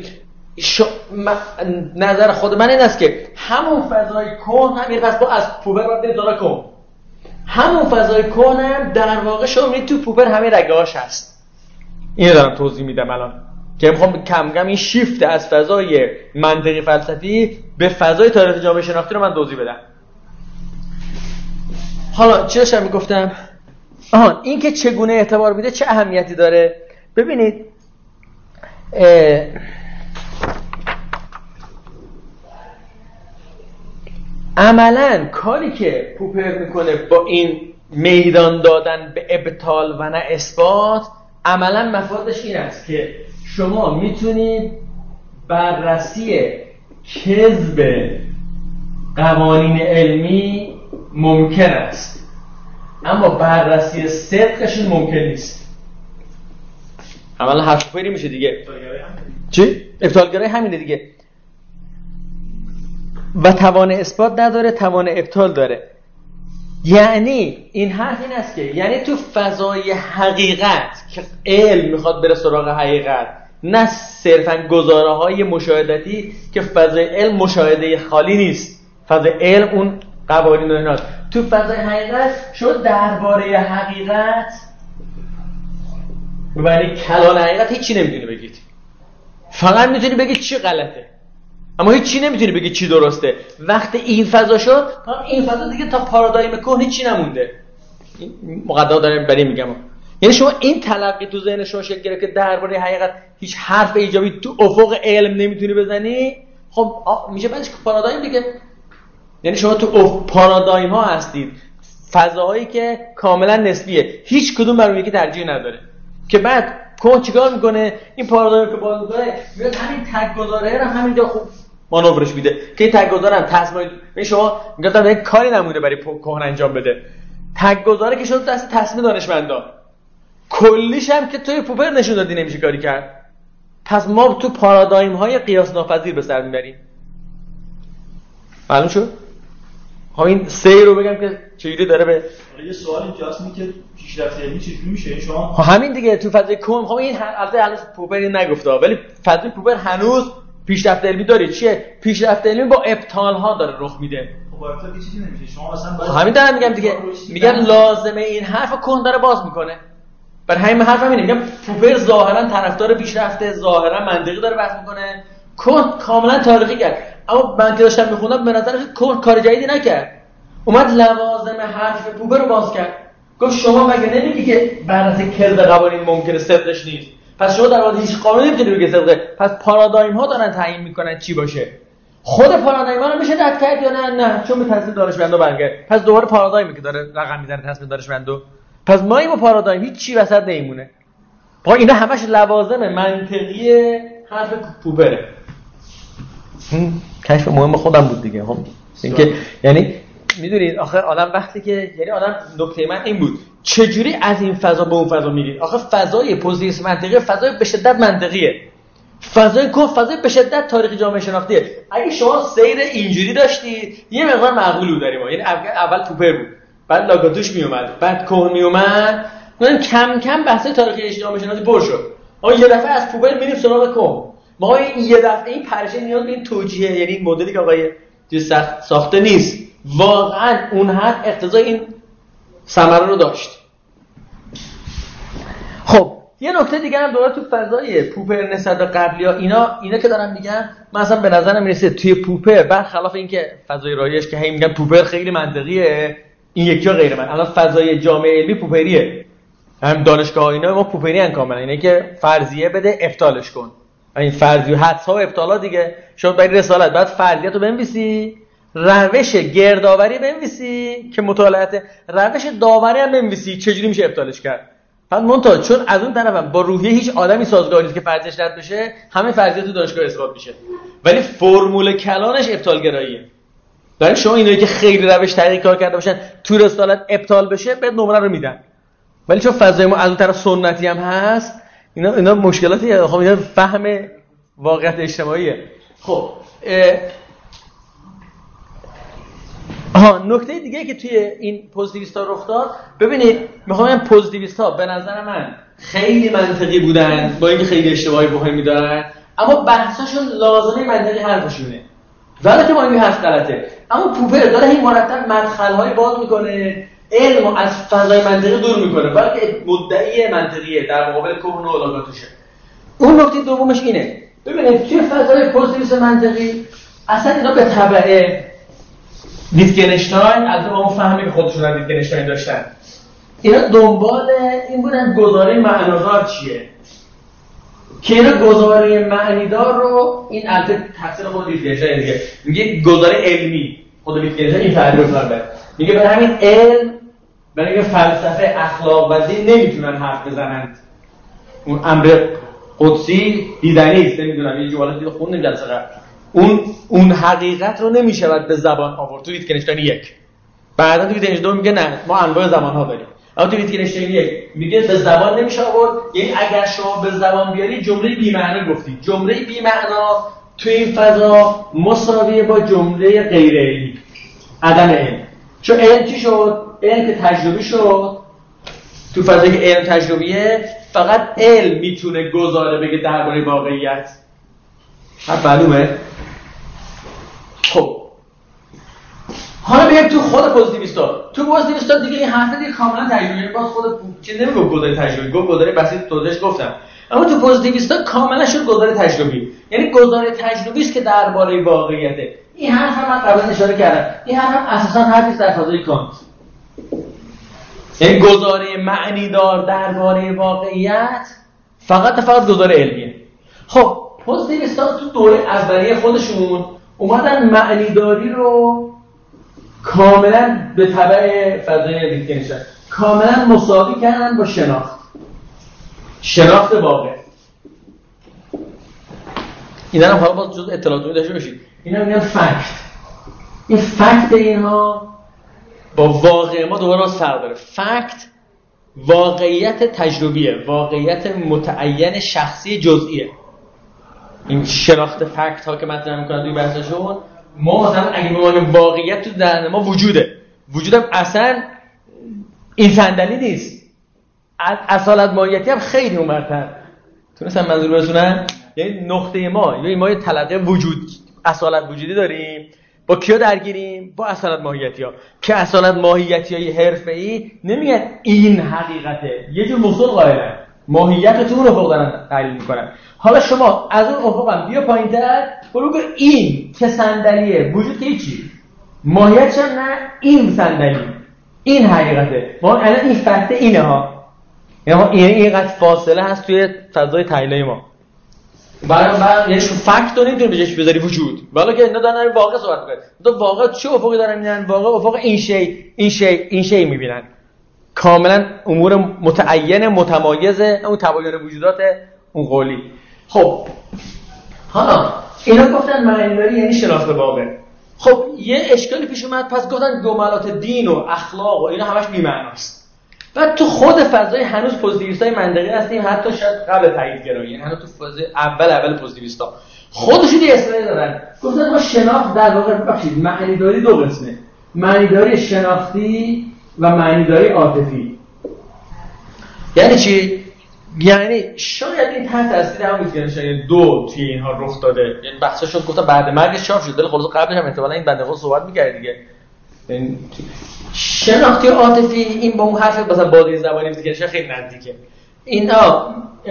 نظر خود من این است که همون فضای کون همین پس با از پوپر باید بریم دارا کون، همون فضای کون هم در واقع شما میدید تو پوپر همین رگه هاش هست. اینو دارم توضیح میدم الان که میخوام کم کم این شیفت از فضای منطقی فلسفی به فضای تاریخ جامعه شناختی رو من توضیح بدم. حالا چی داشتم میگفتم؟ این که چگونه اعتبار میده چه اهمیتی داره؟ ببینید عملاً کاری که پوپر میکنه با این میدان دادن به ابطال و نه اثبات، عملاً مفادش این است که شما میتونید بررسی کذب قوانین علمی ممکن است، اما بررسی صدقشون ممکن نیست. عملاً حرف پوپری میشه دیگه. چی؟ ابطالگرایی همینه دیگه. و توان اثبات نداره، توان ابطال داره. یعنی این حرف این است که یعنی تو فضای حقیقت که علم میخواد بره سراغ حقیقت، نه صرفا گزاره‌های مشاهدتی که فضای علم مشاهده خالی نیست، فضای علم اون قوانین و ایناست. تو فضای حقیقت شما درباره حقیقت ببینید کلان حقیقت هیچی نمیتونی بگید، فقط میتونی بگید چی غلطه، اما هیچی نمیتونی بگی چی درسته. وقتی این فضا شد، این فضا دیگه تا پارادایم کهن هیچی نمونده. مقدمه دارم برای میگم. یعنی شما این تلقی تو ذهن شما شکل گرفت که درباره حقیقت هیچ حرف ایجابی تو افق علم نمیتونی بزنی، خب میشه بعدش پارادایم دیگه. یعنی شما تو پارادایم ها هستید، فضاهایی که کاملا نسبیه، هیچ کدوم برای یکی ترجیح نداره. که بعد کون چیکار میکنه؟ این پارادایم که باز میکنه میاد همین تگ گذاره رو همینجا خوب مانورش میده که این تگ گذاره هم تصمیم. این شما میگفتم یک کاری نمونه برای کهن انجام بده، تگ گذاره که شد دست تصمیم دانشمندا، کلیش هم که توی پوپر نشون دادی نمیشه کاری کرد. پس ما تو پارادایم های قیاس ناپذیر به سر میبریم. معلوم شد؟ این سه رو بگم که چجوری داره به یه سوال اینجاست که پیشرفت علمی چجوری میشه شما همین دیگه تو فضای کون. خب این البته هنوز پوپر نگفته، ولی فضای پوپر هنوز پیشرفت علمی داره. چیه پیشرفت علمی؟ با ابطال ها داره رخ میده. خب ابطال که چیزی نمیشه. شما مثلا همین دارم میگم دیگه، میگم لازمه این حرف کون داره باز میکنه. برای همین حرف همینه، میگم پوپر ظاهرا طرفدار پیشرفت، ظاهرا منطقی داره بحث میکنه، کون کاملا تاریخی کرد. اما من که داشتم میخوندم به نظرش کون کار جدیدی نکرد، اومد لوازم حرف پوپر رو باز کرد. گفت شما مگه نمیگی که بررسی کذب قوانین ممکنه صدقش نیست؟ پس شما در واقع هیچ قانونی نمیتونی بگی صدقه. پس پارادایم ها دارن تعیین میکنن چی باشه. خود پارادایم ها رو میشه رد کرد یا نه؟ چون به تصمیم دانشمندا برگرد. پس دوباره پارادایمی که داره رقم میزنه تصمیم دانشمندا. پس ما این با پارادایم هیچ چی وسط نمیمونه. با اینا همش لوازم منطقی حرف پوپره. کشف مهم خودم بود دیگه. خب اینکه یعنی میدونید آخه آدم وقتی که یعنی آدم نکته من این بود چجوری از این فضا به اون فضا میرید. آخه فضای پوزیس منطقی فضای به شدت منطقیه، فضای کف فضای به شدت تاریخی جامعه شناختیه. اگه شما سیر اینجوری داشتید یه مقدار معقول داریم ما. یعنی اول پوپر بود، بعد لاگاتوش میومد، بعد کهن میومد، مثلا کم کم بحث تاریخی جامعه شناختی پر شد. ما یه دفعه از پوپر میریم سراغ کهن. ما یه دفعه این پرشه نیاز به این توجیه، یعنی این مدلی که آقای ساخته نیست، واقعا اون حد اقتضای این ثمره رو داشت. خب یه نکته دیگه هم دوباره تو فضای پوپر نسبت به قبلی‌ها اینا که دارم میگم، من اصلا به نظرم میرسه توی پوپر برخلاف اینکه فضای رایج که هی میگن پوپر خیلی منطقیه، این یکی ها غیر من. الان فضای جامعه علمی پوپریه، هم دانشگاه اینا ما پوپری ان کاملا، اینه که فرضیه بده افتالش کن. این فرضیه حدس ها و افتالا دیگه. شما برای رسالت بعد فرضیت رو بنویسی، روش گردآوری بنویسی که مطالعات، روش داوری هم بنویسی چجوری میشه ابطالش کرد. بعد منتها چون از اون طرفم با روحیه هیچ آدمی سازگار نیست که فرضیش رد بشه، همه فرضیات تو دانشگاه اثبات میشه، ولی فرمول کلانش ابطال گراییه. برای شما اینایی که خیلی روش تحقیق کار کرده باشن تو رسالت ابطال بشه بعد نمره رو میدن، ولی چون فضای ما از اون طرف سنتی هم هست اینا مشکلاتی. خب اینا فهم واقعیت اجتماعیه. خب نکته دیگه که توی این پوزیتیویستا رخ داد، ببینید میخوام بگم پوزیتیویستا به نظر من خیلی منطقی بودن با اینکه خیلی اشتباهی مهمی دارن، اما بحثاشون لازمه منطقی حرفشونه، ولی که ما این حرف غلطه. اما پوپر داره این مرتب مدخل‌های باز میکنه، علم از فضای منطقی دور میکنه، بلکه مدعی منطقیه در مقابل کهن و الهاتشه. اون نکته دومش اینه، ببینید توی فضای پوزیتیویست منطقی اصلا اینا به تبع ویتگنشتاین، از اون فهمی که خودشون از ویتگنشتاین داشتن، اینا دنبال این بودن گزاره معنادار چیه، که اینا گزاره معنیدار رو، این البته تفسیر خود ویتگنشتاین دیگه میگه گزاره علمی، خود ویتگنشتاین این تعریف رو داره، میگه برای همین علم، برای فلسفه، اخلاق و دین نمیتونن حرف بزنند، اون امر قدسی دیدنی است، نمیدونم یه جملاتی خوندیم جلسه قبل، اون حقیقت رو نمیشود به زبان آورد. تو ویتگنشتاین یک، بعدا تو ویتگنشتاین میگه نه ما انواع زبان‌ها داریم، اما تو ویتگنشتاین یک میگه به زبان نمیشه آورد، یعنی اگر شما به زبان بیاری جمله بی معنی گفتی. جمله بی معنا تو این فضا مساویه با جمله غیر علمی، عدم علم. چون علم چی شد؟ علم که تجربی شد، تو فضایی که علم تجربیه فقط علم میتونه گزاره بگه درباره واقعیت. حرف معلومه؟ خب حالا بیایم تو خود پوزیتیویستا. تو پوزیتیویستا دیگه این حرف دیگه کاملا تجربیه، باز خود چیز نمیگه گزاره تجربی، گفت گزاره بسیط توضیحش گفتم. اما تو پوزیتیویستا کاملا شد گزاره تجربی، یعنی گزاره تجربی است که درباره واقعیته. این حرف هم من قبلا اشاره کردم، این حرف هم اساسا حرفی در فضای کانت، یعنی گزاره معنیدار درباره واقعیت فقط گزاره علمیه. خب پوزیتیویستا تو دوره اولیه خودشون اومدن معنیداری رو کاملا به تبع فضای ویتگنشتاین کاملا مساوی کردن با شناخت واقع. اینا هم حالا باز جز اطلاعاتی داشته باشید، اینا میگن فکت. این فکت اینها با واقع ما دوباره فرق داره. فکت واقعیت تجربیه، واقعیت متعین شخصی جزئیه. این شناخت فکت ها که مطرح میکنن توی بحثشون، ما مثلا اگه بگیم واقعیت تو ذهن ما وجودم اصلا این صندلی نیست، اصالت ماهیتی هم خیلی اونورتر. تونستم منظور برسونم؟ یعنی نقطه ما یه تلقی وجود، اصالت وجودی داریم، با کیا درگیریم؟ با اصالت ماهیتی‌ها، که اصالت ماهیتی‌های حرفه‌ای نمیگن این حقیقته، یه جور مصول قائلن، ماهیت تو رو دارن تحلیل میکنن. حالا شما از اون افقم بیا پایین‌تر، برو بگو این که صندلیه، وجود که هیچی، ماهیتش هم نه، این صندلی، این حقیقته. ما الان این فکت اینه ها، یعنی اینقدر فاصله هست توی فضای تحلیلی ما. یعنی فکت رو نمیتونی به جاش بذاری وجود، ولی که اینا دارن واقع صحبت میکنن. تو واقع چه افقی دارن میبینن؟ واقع افق این شی میبینن، کاملا امور متعین متمایز اون تباین وجودات اون قولی. خب حالا اینا گفتن معنیداری یعنی شناخت واقع. خب یه اشکالی پیش اومد، پس گفتن جملات دین و اخلاق و اینا همش بی معناست. بعد تو خود فضای هنوز پوزیتیویستای منطقی هستیم، حتی شاید قبل تاییدگرایی، یعنی هنوز تو فاز اول پوزیتیویستا خودشون یه اصطلاحی دارن، گفتن ما شناخت در واقع ببخشید معنیداری دو قسمه، معنیداری شناختی و معنیداری عاطفی. یعنی چی؟ یعنی شاید این تحت تاثیر هم ویتگنشتاین دو توی اینها رخ داده، یعنی بحثش گفتم بعد مرگش چاپ شد، ولی خلاص قبلش هم احتمالاً این بنده خدا صحبت می‌کرد دیگه. شناختی و عاطفی این با اون حرف مثلا بادی زبانی ویتگنشتاین خیلی نزدیکه. اینا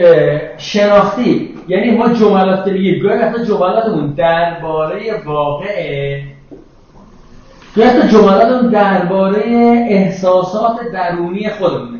شناختی یعنی ما جملات دیگه گاهی وقتا جملاتمون درباره واقعه، یا حتی جملاتمون درباره احساسات درونی خودمونه.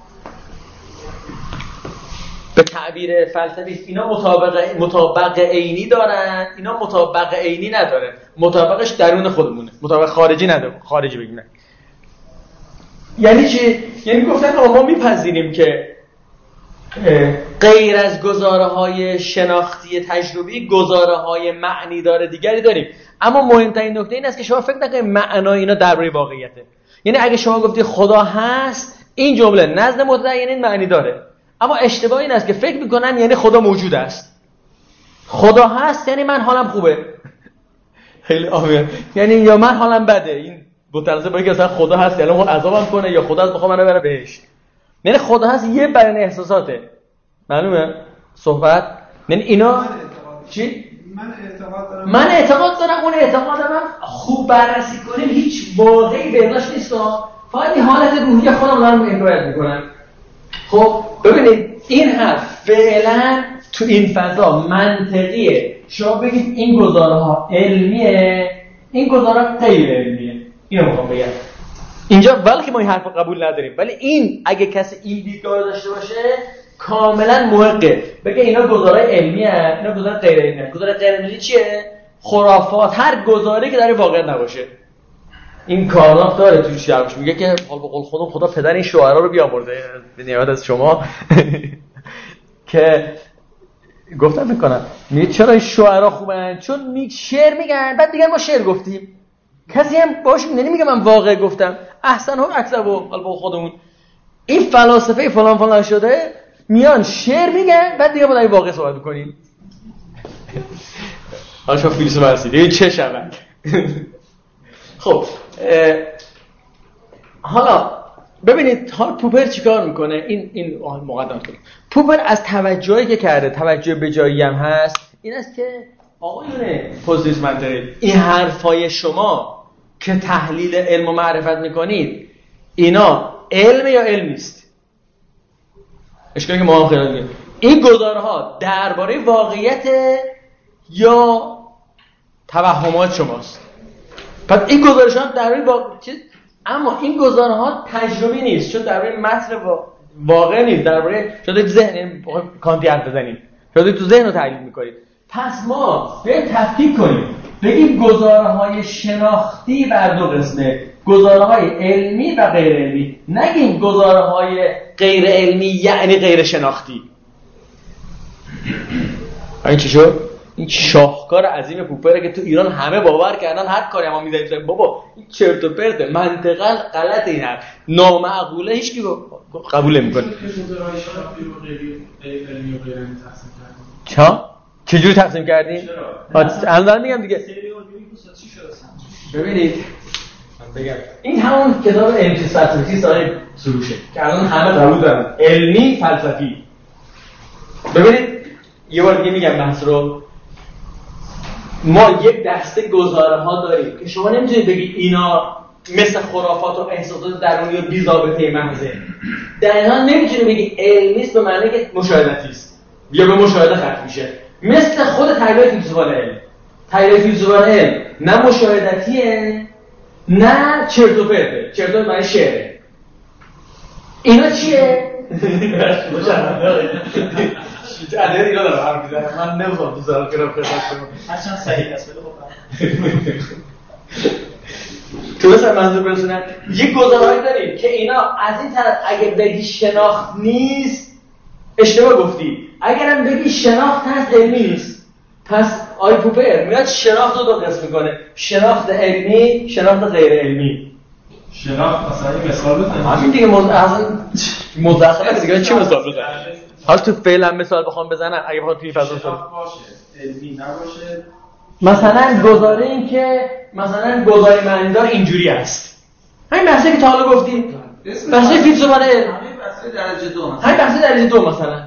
به تعبیر فلسفی اینا مطابق عینی دارن، اینا مطابق عینی نداره، مطابقش درون خودمونه، مطابق خارجی نداره، خارجی بگیم نه. یعنی چی؟ یعنی گفتن ما میپذیریم که غیر از گزاره‌های شناختی تجربی گزاره‌های معنیدار دیگری داریم. اما مهمترین نکته این است که شما فکر نکنید معنای اینا درباره واقعیته. یعنی اگه شما گفتی خدا هست، این جمله نزد متدینین معنی داره، اما اشتباه این است که فکر میکنن یعنی خدا موجود است. خدا هست یعنی من حالم خوبه. خیلی عامیه. یعنی یا من حالم بده. این دو طرزه باید که اصلا خدا هست یعنی خود عذابم کنه، یا خدا هست بخوام منو بره بهشت. یعنی خدا هست یه بیان احساساته. معلومه صحبت؟ یعنی اینا چی؟ من اعتقاد دارم اون اعتقاد من خوب بررسی کنیم هیچ واقعی بهداشت نیست، فقط این حالت روحی خودم دارم حکایت میکنم. خب ببینید این حرف فعلا تو این فضا منطقیه. شما بگید این گزاره‌ها علمیه، این گزاره‌ها غیر علمیه. اینو میخوام بگم اینجا، ولی که ما این حرف قبول نداریم، ولی این اگه کسی این دیدگاه داشته باشه کاملا محقه بگه اینا گزارهای علمیه، اینا گزارهای غیر علمیه. گزاره غیر علمی چیه؟ خرافات، هر گزاره‌ای که در واقع نباشه. این کارناف داره توی شعرش میگه که حال به قول خدا پدر این شعرا رو بیامرزه به نیابت از شما که گفتم میکنم میگه چرا این شعرا خوبن؟ چون شعر میگن بعد میگن ما شعر گفتیم. کسی هم باش نمیگه من واقع گفتم، احسن هم اکسبو حال به خودمون. این فلاسفه فلان فلان شده میان شعر میگن بعد دیگه با این واقع صحبت میکنیم. حالا شما فیلسوف هستید این چه شبک. خب حالا ببینید حال پوپر چیکار میکنه. این مقدمه کنیم. پوپر از توجهی که کرده، توجه به جایی هم هست، این است که آقایون پوزیتیویسم منطقی، این حرفای شما که تحلیل علم و معرفت میکنید اینا علم یا علم نیست؟ اشکالی که ما هم خیلی میگیم این گزارها درباره واقعیت یا توهمات شماست. پس این گزارش هم درباره چیز، اما این گزارها تجربی نیست، چون درباره متن واقع نیست، درباره شده ذهن کانتی حرف بزنیم، شده تو ذهن رو تحلیل میکنید. پس ما بیایم تفکیک کنیم، بگیم گزاره‌های شناختی بر دو قسمه، گزاره‌های علمی و غیر علمی. نگیم گزاره‌های غیر علمی یعنی غیر شناختی. این چی شد؟ این شاهکار عظیم پوپره که تو ایران همه باور کردن، هر کاری ما می‌ذاریم بابا این چرت و پرته، منطقاً غلط، این حرف نامعقوله، هیچ کی قبول نمی‌کنه. چا؟ چجوری تقسیم کردین؟ الان میگم دیگه. ببینید من بگم این همون کتاب علمی سال سروشه که الان همه قبول دارن، علمی فلسفی. ببینید یه بار دیگه میگم بحث رو. ما یک دسته گزاره ها داریم که شما نمیتونید بگید اینا مثل خرافات و احساسات درونی و بی ضابطه محضه. دقیقاً نمیتونید بگید علمیست به معنی که مشاهداتی است یا به مشاهده ختم میشه. مثل خود تحلیل فیلسوفان علم. تحلیل فیلسوفان علم نه مشاهداتیه نه چرت و پرته. چرت و پرت معنی شعره. اینا چیه؟ چه اینا دارم حرف میزنم. من نمیخوام تو زرار کنم خدمت شما. هرچند صحیح است ولی تو مثلا منظور برسونم یک گزاره‌ای داریم که اینا از این طرف اگه بگی شناخت نیست اشتباه گفتی، اگرم بگی شناخت هست علمی نیست. پس آی پوپر میاد شناخت رو دو قسم میکنه، شناخت علمی، شناخت غیر علمی. شناخت مثلا این مثال بزنید. همین دیگه مزخرف دیگه چی مثال بزنم؟ حالا تو فعلا مثال بخوام بزنم اگه بخوام توی فضا شناخت باشه علمی نباشه، مثلا گزاره این که مثلا گزاره معنیدار اینجوری است. همین بحثی که تا حالا گفتیم، بحث فیلسوفان علم، همین بحث درجه 2 مثلا، همین بحث درجه 2 مثلا.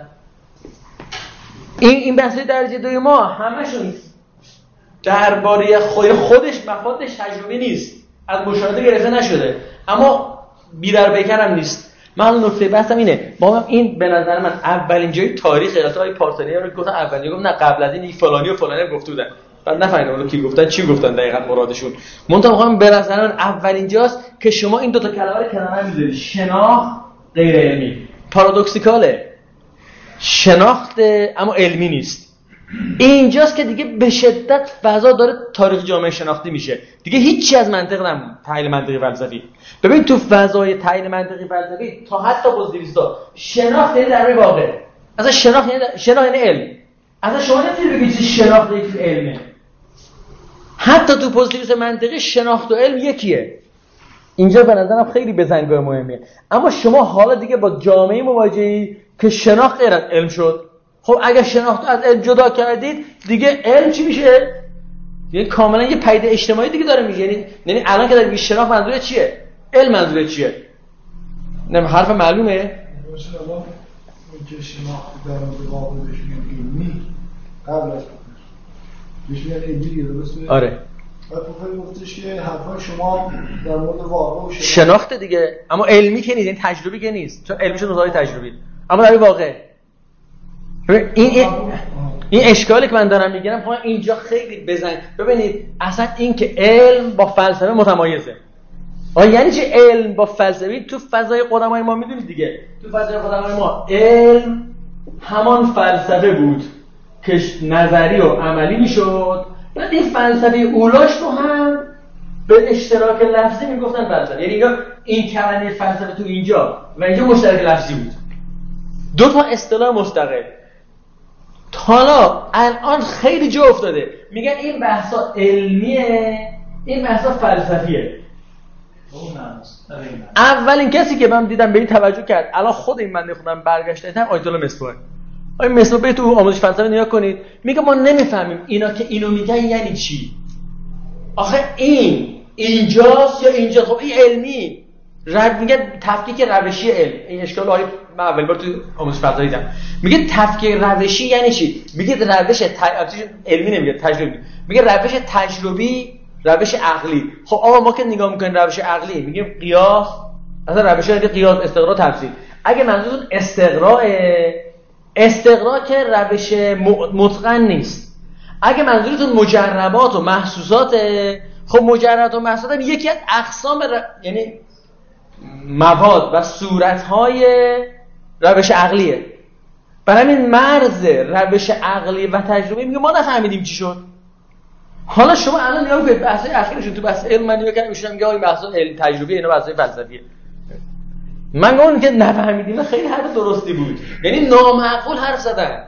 این بحث درجه 2 ما همشون درباره خودش مفادش تجربی نیست، از مشاهده گرفته نشده، اما بی در پیکر هم نیست. من نکته بحثم اینه، با این به نظر من اولین جای تاریخ الهی پارسالی رو گفتن، اولین گفتن نه قبل از این فلانی و فلانی گفته بودن، بعد نفهمیدم اونو کی گفتن چی گفتن دقیقاً مرادشون. منتها میخوام به نظر من اولین جاست که شما این دو تا کلمه رو کنار هم میذارید، شناخت غیر علمی. پارادوکسیکاله، شناخت اما علمی نیست. اینجاست که دیگه به شدت فضا داره تاریخ جامعه شناختی میشه، دیگه هیچی از منطق نمون. تحلیل منطقی فلسفی، ببین تو فضای تحلیل منطقی فلسفی تا حتی باز 200 شناخت یعنی درباره واقع، اصلا شناخت یعنی علم. اصلا شما نمیتونید بگید چه شناخت یک علمه. حتی تو پوزیتیویسم منطقی شناخت و علم یکیه. اینجا به نظرم خیلی بزنگاه مهمیه. اما شما حالا دیگه با جامعه مواجهی که شناخت غیر از علم شد. خب اگه شناخت از علم جدا کردید دیگه علم چی میشه؟ یعنی کاملا یه پدیده اجتماعی دیگه داره میشه. یعنی الان که داری میگی شناخت منظور چیه؟ علم منظور چیه؟ نه حرف معلومه؟ مثلا اینکه شناخت در مورد واقع بهش میگن علمی قبل از بهش میگن علمی دیگه درسته؟ آره. بعد پروفسور گفتش که حرفای شما در مورد واقع و شناخت دیگه، اما علمی که نیست، این تجربی که نیست، چون علمیش نظری تجربی، اما در واقع این اشکالی که من دارم میگم اینجا خیلی ببینید اصلا این که علم با فلسفه متمایزه. یعنی چه علم با فلسفه؟ تو فضای قدمای ما میدونید دیگه، تو فضای قدمای ما علم همان فلسفه بود که نظری و عملی میشد. بعد این فلسفه اولاش رو هم به اشتراک لفظی میگفتن فلسفه. یعنی این کلمه فلسفه تو اینجا و اینجا مشترک لفظی بود، دو تا اصطلاح مستقل. حالا الان خیلی جا افتاده میگن این بحثا علمیه، این بحثا فلسفیه. اولین کسی که من دیدم به این توجه کرد الان خود این بنده خودم برگشته آیت الله مصباح. آقای مصباح تو آموزش فلسفه نگاه کنید، میگه ما نمیفهمیم اینا که اینو میگن یعنی چی. آخه این اینجاست یا اینجا؟ خب این علمی میگه تفکیک روشی علم. این اشکال آقای من اول بار تو آموزش فلسفه دیدم. میگه تفکیک روشی یعنی چی؟ میگه روش علمی نمیگه، تجربی. میگه روش تجربی، روش عقلی. خب آقا ما که نگاه میکنیم روش عقلی میگیم قیاس، اصلا روش قیاس، استقراء، تفسیر. اگه منظورتون استقراء که روش متقن نیست. اگه منظورتون مجربات و محسوسات، خب مجربات و محسوسات هم یکی از اقسام یعنی مواد و صورت‌های روش عقلیه. برای همین مرز روش عقلی و تجربی میگه ما نفهمیدیم چی شد. حالا شما الان نگاه کنید بحث‌های اخیرشون تو بحث علم من نگاه کردم میشم میگه این بحث‌ها علم تجربی، اینا بحث‌های فلسفیه. من گفتم که نفهمیدیم خیلی حرف درستی بود. یعنی نامعقول حرف زدن.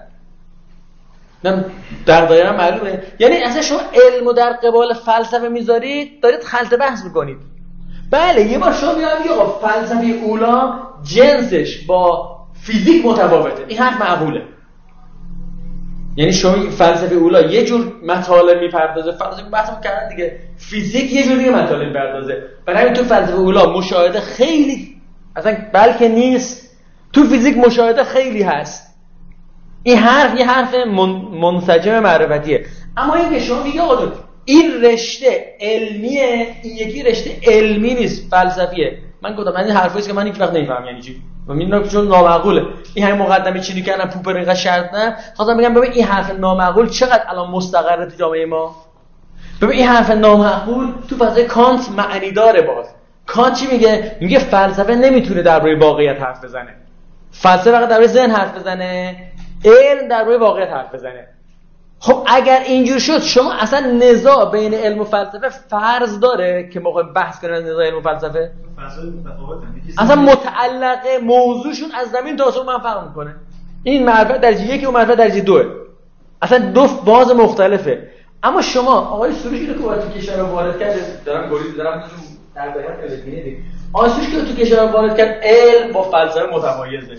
در دایره معلومه. یعنی اصلا شما علمو در قبال فلسفه میذارید، دارید خلط بحث میکنید. بله یه بار شما میگید آقا فلسفه اولا جنسش با فیزیک متفاوته. این حرف معقوله. یعنی شما فلسفه اولا یه جور مطالب میپردازه، فلسفه بحثمون کردن دیگه، فیزیک یه جور دیگه مطالب میپردازه. برای همین تو فلسفه اولا مشاهده خیلی اصلا بلکه نیست، تو فیزیک مشاهده خیلی هست. این حرف یه حرف منسجم معرفتیه. اما این که شما میگه آقا این رشته علمیه، این یکی رشته علمی نیست، فلسفیه. من گفتم این حرفایی که من هیچ وقت نمیفهمم یعنی چی. و میدونم چون نامعقوله. این همین مقدمه چینی کردن پوپر اینقدر شرط نه، خواستم بگم ببین این حرف نامعقول چقدر الان مستقره تو جامعه ما. ببین این حرف نامعقول تو فضای کانت معنی داره. باز کانت چی میگه؟ میگه فلسفه نمیتونه درباره واقعیت حرف بزنه. فلسفه فقط درباره ذهن حرف بزنه، علم درباره واقعیت حرف بزنه. خب اگر اینجور شد شما اصلا نزاع بین علم و فلسفه فرض داره که ما بخوایم بحث کنیم نزاع علم و فلسفه؟ اصلا متعلقه موضوعشون از زمین تا آسمون من فرق میکنه. این معرفت درجه 1 و معرفت درجه 2. اصلا دو باز مختلفه. اما شما آقای سروش اینو که وارد کشور وارد کرده، دارم گریز دارم در دقیقاً علمیه دیگه. آقای سروش که تو کشور وارد کرد علم با فلسفه متمایزه.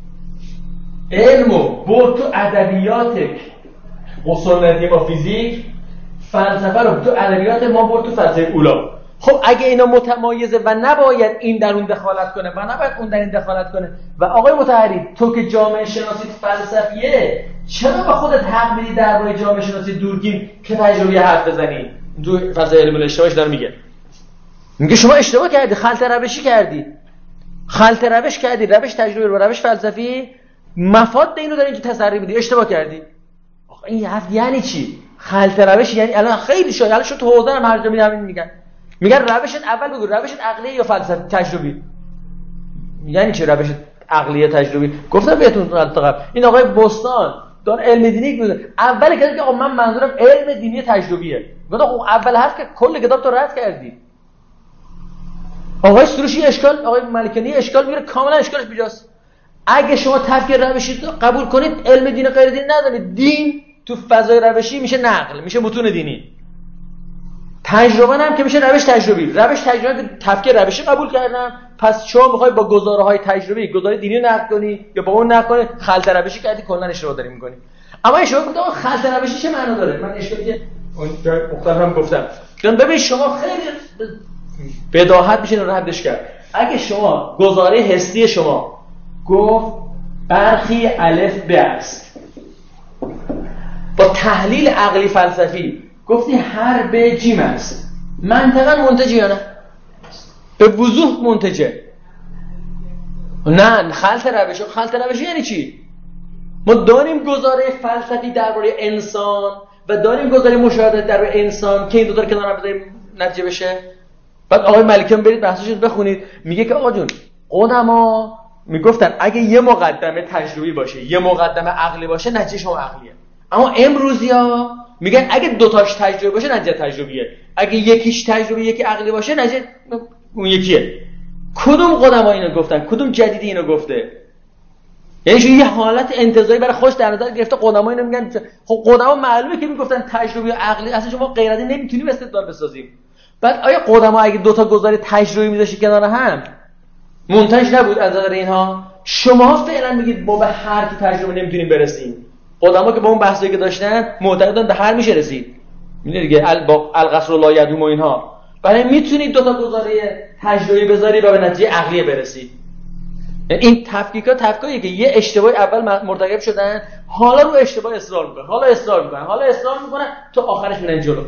علمو برد تو ادبیاتک اصولنتی با فیزیک، فلسفه رو تو ادبیات ما برد تو فلسفه اولا. خب اگه اینا متمایزه و نباید این در اون دخالت کنه و نباید اون در این دخالت کنه و آقای مطهری تو که جامعه شناسی فلسفیه چرا به خودت حق میدی درباره جامعه شناسی دورگین که تجربی حرف بزنی؟ تو فضای علم الاشتباهش داره میگه شما اشتباه کردی، خلط روشی کردی، خلط روش کردی، روش تجربی و روش فلسفی مفاد اینو داری اینجا تصریح میدی، اشتباه کردی. آخه این حرف یعنی چی؟ خلط روش یعنی الان خیلی شایع، الان شو تو حوزه هم هر جا میرن میگن روشت اول بگو روشت عقلیه یا فلسفی تجربی. یعنی چه روش عقلیه تجربی؟ گفتم بهتون قبل این آقای بستان دار علم دینی میگه اول که آقا من منظورم علم دینی تجربیه. گفتم اول حرف که کل کتاب تو رد کردی. آقای سروشی اشکال، آقای ملکنی اشکال میگیره، کاملا اشکالش بیجاست. اگه شما تفکر روشی قبول کنید، علم دین و غیر دین ندارید. دین تو فضای روشی میشه نقل، میشه متون دینی. تجربه هم که میشه روش تجربی. روش تجربی تفکر روشی قبول کردم، پس شما میخوای با گزاره‌های تجربی گزاره دینی نقد کنی یا با اون نقد کنی، خلط روشی کردی، کلا اشتباه داری میکنی. اما شما گفتم خلط روشی چه معنا داره؟ من اشکالی که مختلف هم گفتم. ببین شما خیلی بداهت میشه رو حدش کرد. اگه شما گزاره حسی شما گفت برخی الف ب است، با تحلیل عقلی فلسفی گفتی هر ب جیم است، منطقا منتجه یا نه؟ به وضوح منتجه. نه خلط روشی یعنی چی؟ ما داریم گزاره فلسفی درباره انسان و داریم گزاره مشاهدات درباره انسان که این دو تا کنار هم بذاریم نتیجه بشه. بعد آقای ملکیان برید بحثش رو بخونید، میگه که آقا جون قدما میگفتن اگه یه مقدمه تجربی باشه یه مقدمه عقلی باشه نتیجه شما عقلیه. اما امروزیا میگن اگه دوتاش تجربی باشه نتیجه تجربیه، اگه یکیش تجربی یکی عقلی باشه نتیجه اون یکیه. کدوم قدما اینو گفتن؟ کدوم جدیدی اینو گفته؟ یعنی یه حالت انتزاعی برای خوش در نظر گرفته. قدما اینو میگن خب قدما معلومه که میگفتن تجربی و عقلی، اصلا شما غیرتی نمیتونیم استدلال بسازیم. بعد آیا قدما اگه دوتا گزاره تجربی میذاشی کنار هم منتج نبود از نظر اینها؟ شما فعلا میگید ما به هر کی تجربه نمیتونیم برسیم. قدما که با اون بحثایی که داشتن معتقدن به هر میشه رسید. میدونید دیگه القصر لا یدوم و اینها. برای میتونید دوتا گزاره تجربی بذاری و به نتیجه عقلی برسید. این تفکیکیه که یه اشتباه اول مرتکب شدن، حالا رو اشتباه اصرار میکنن، تو آخرش میرن جلو.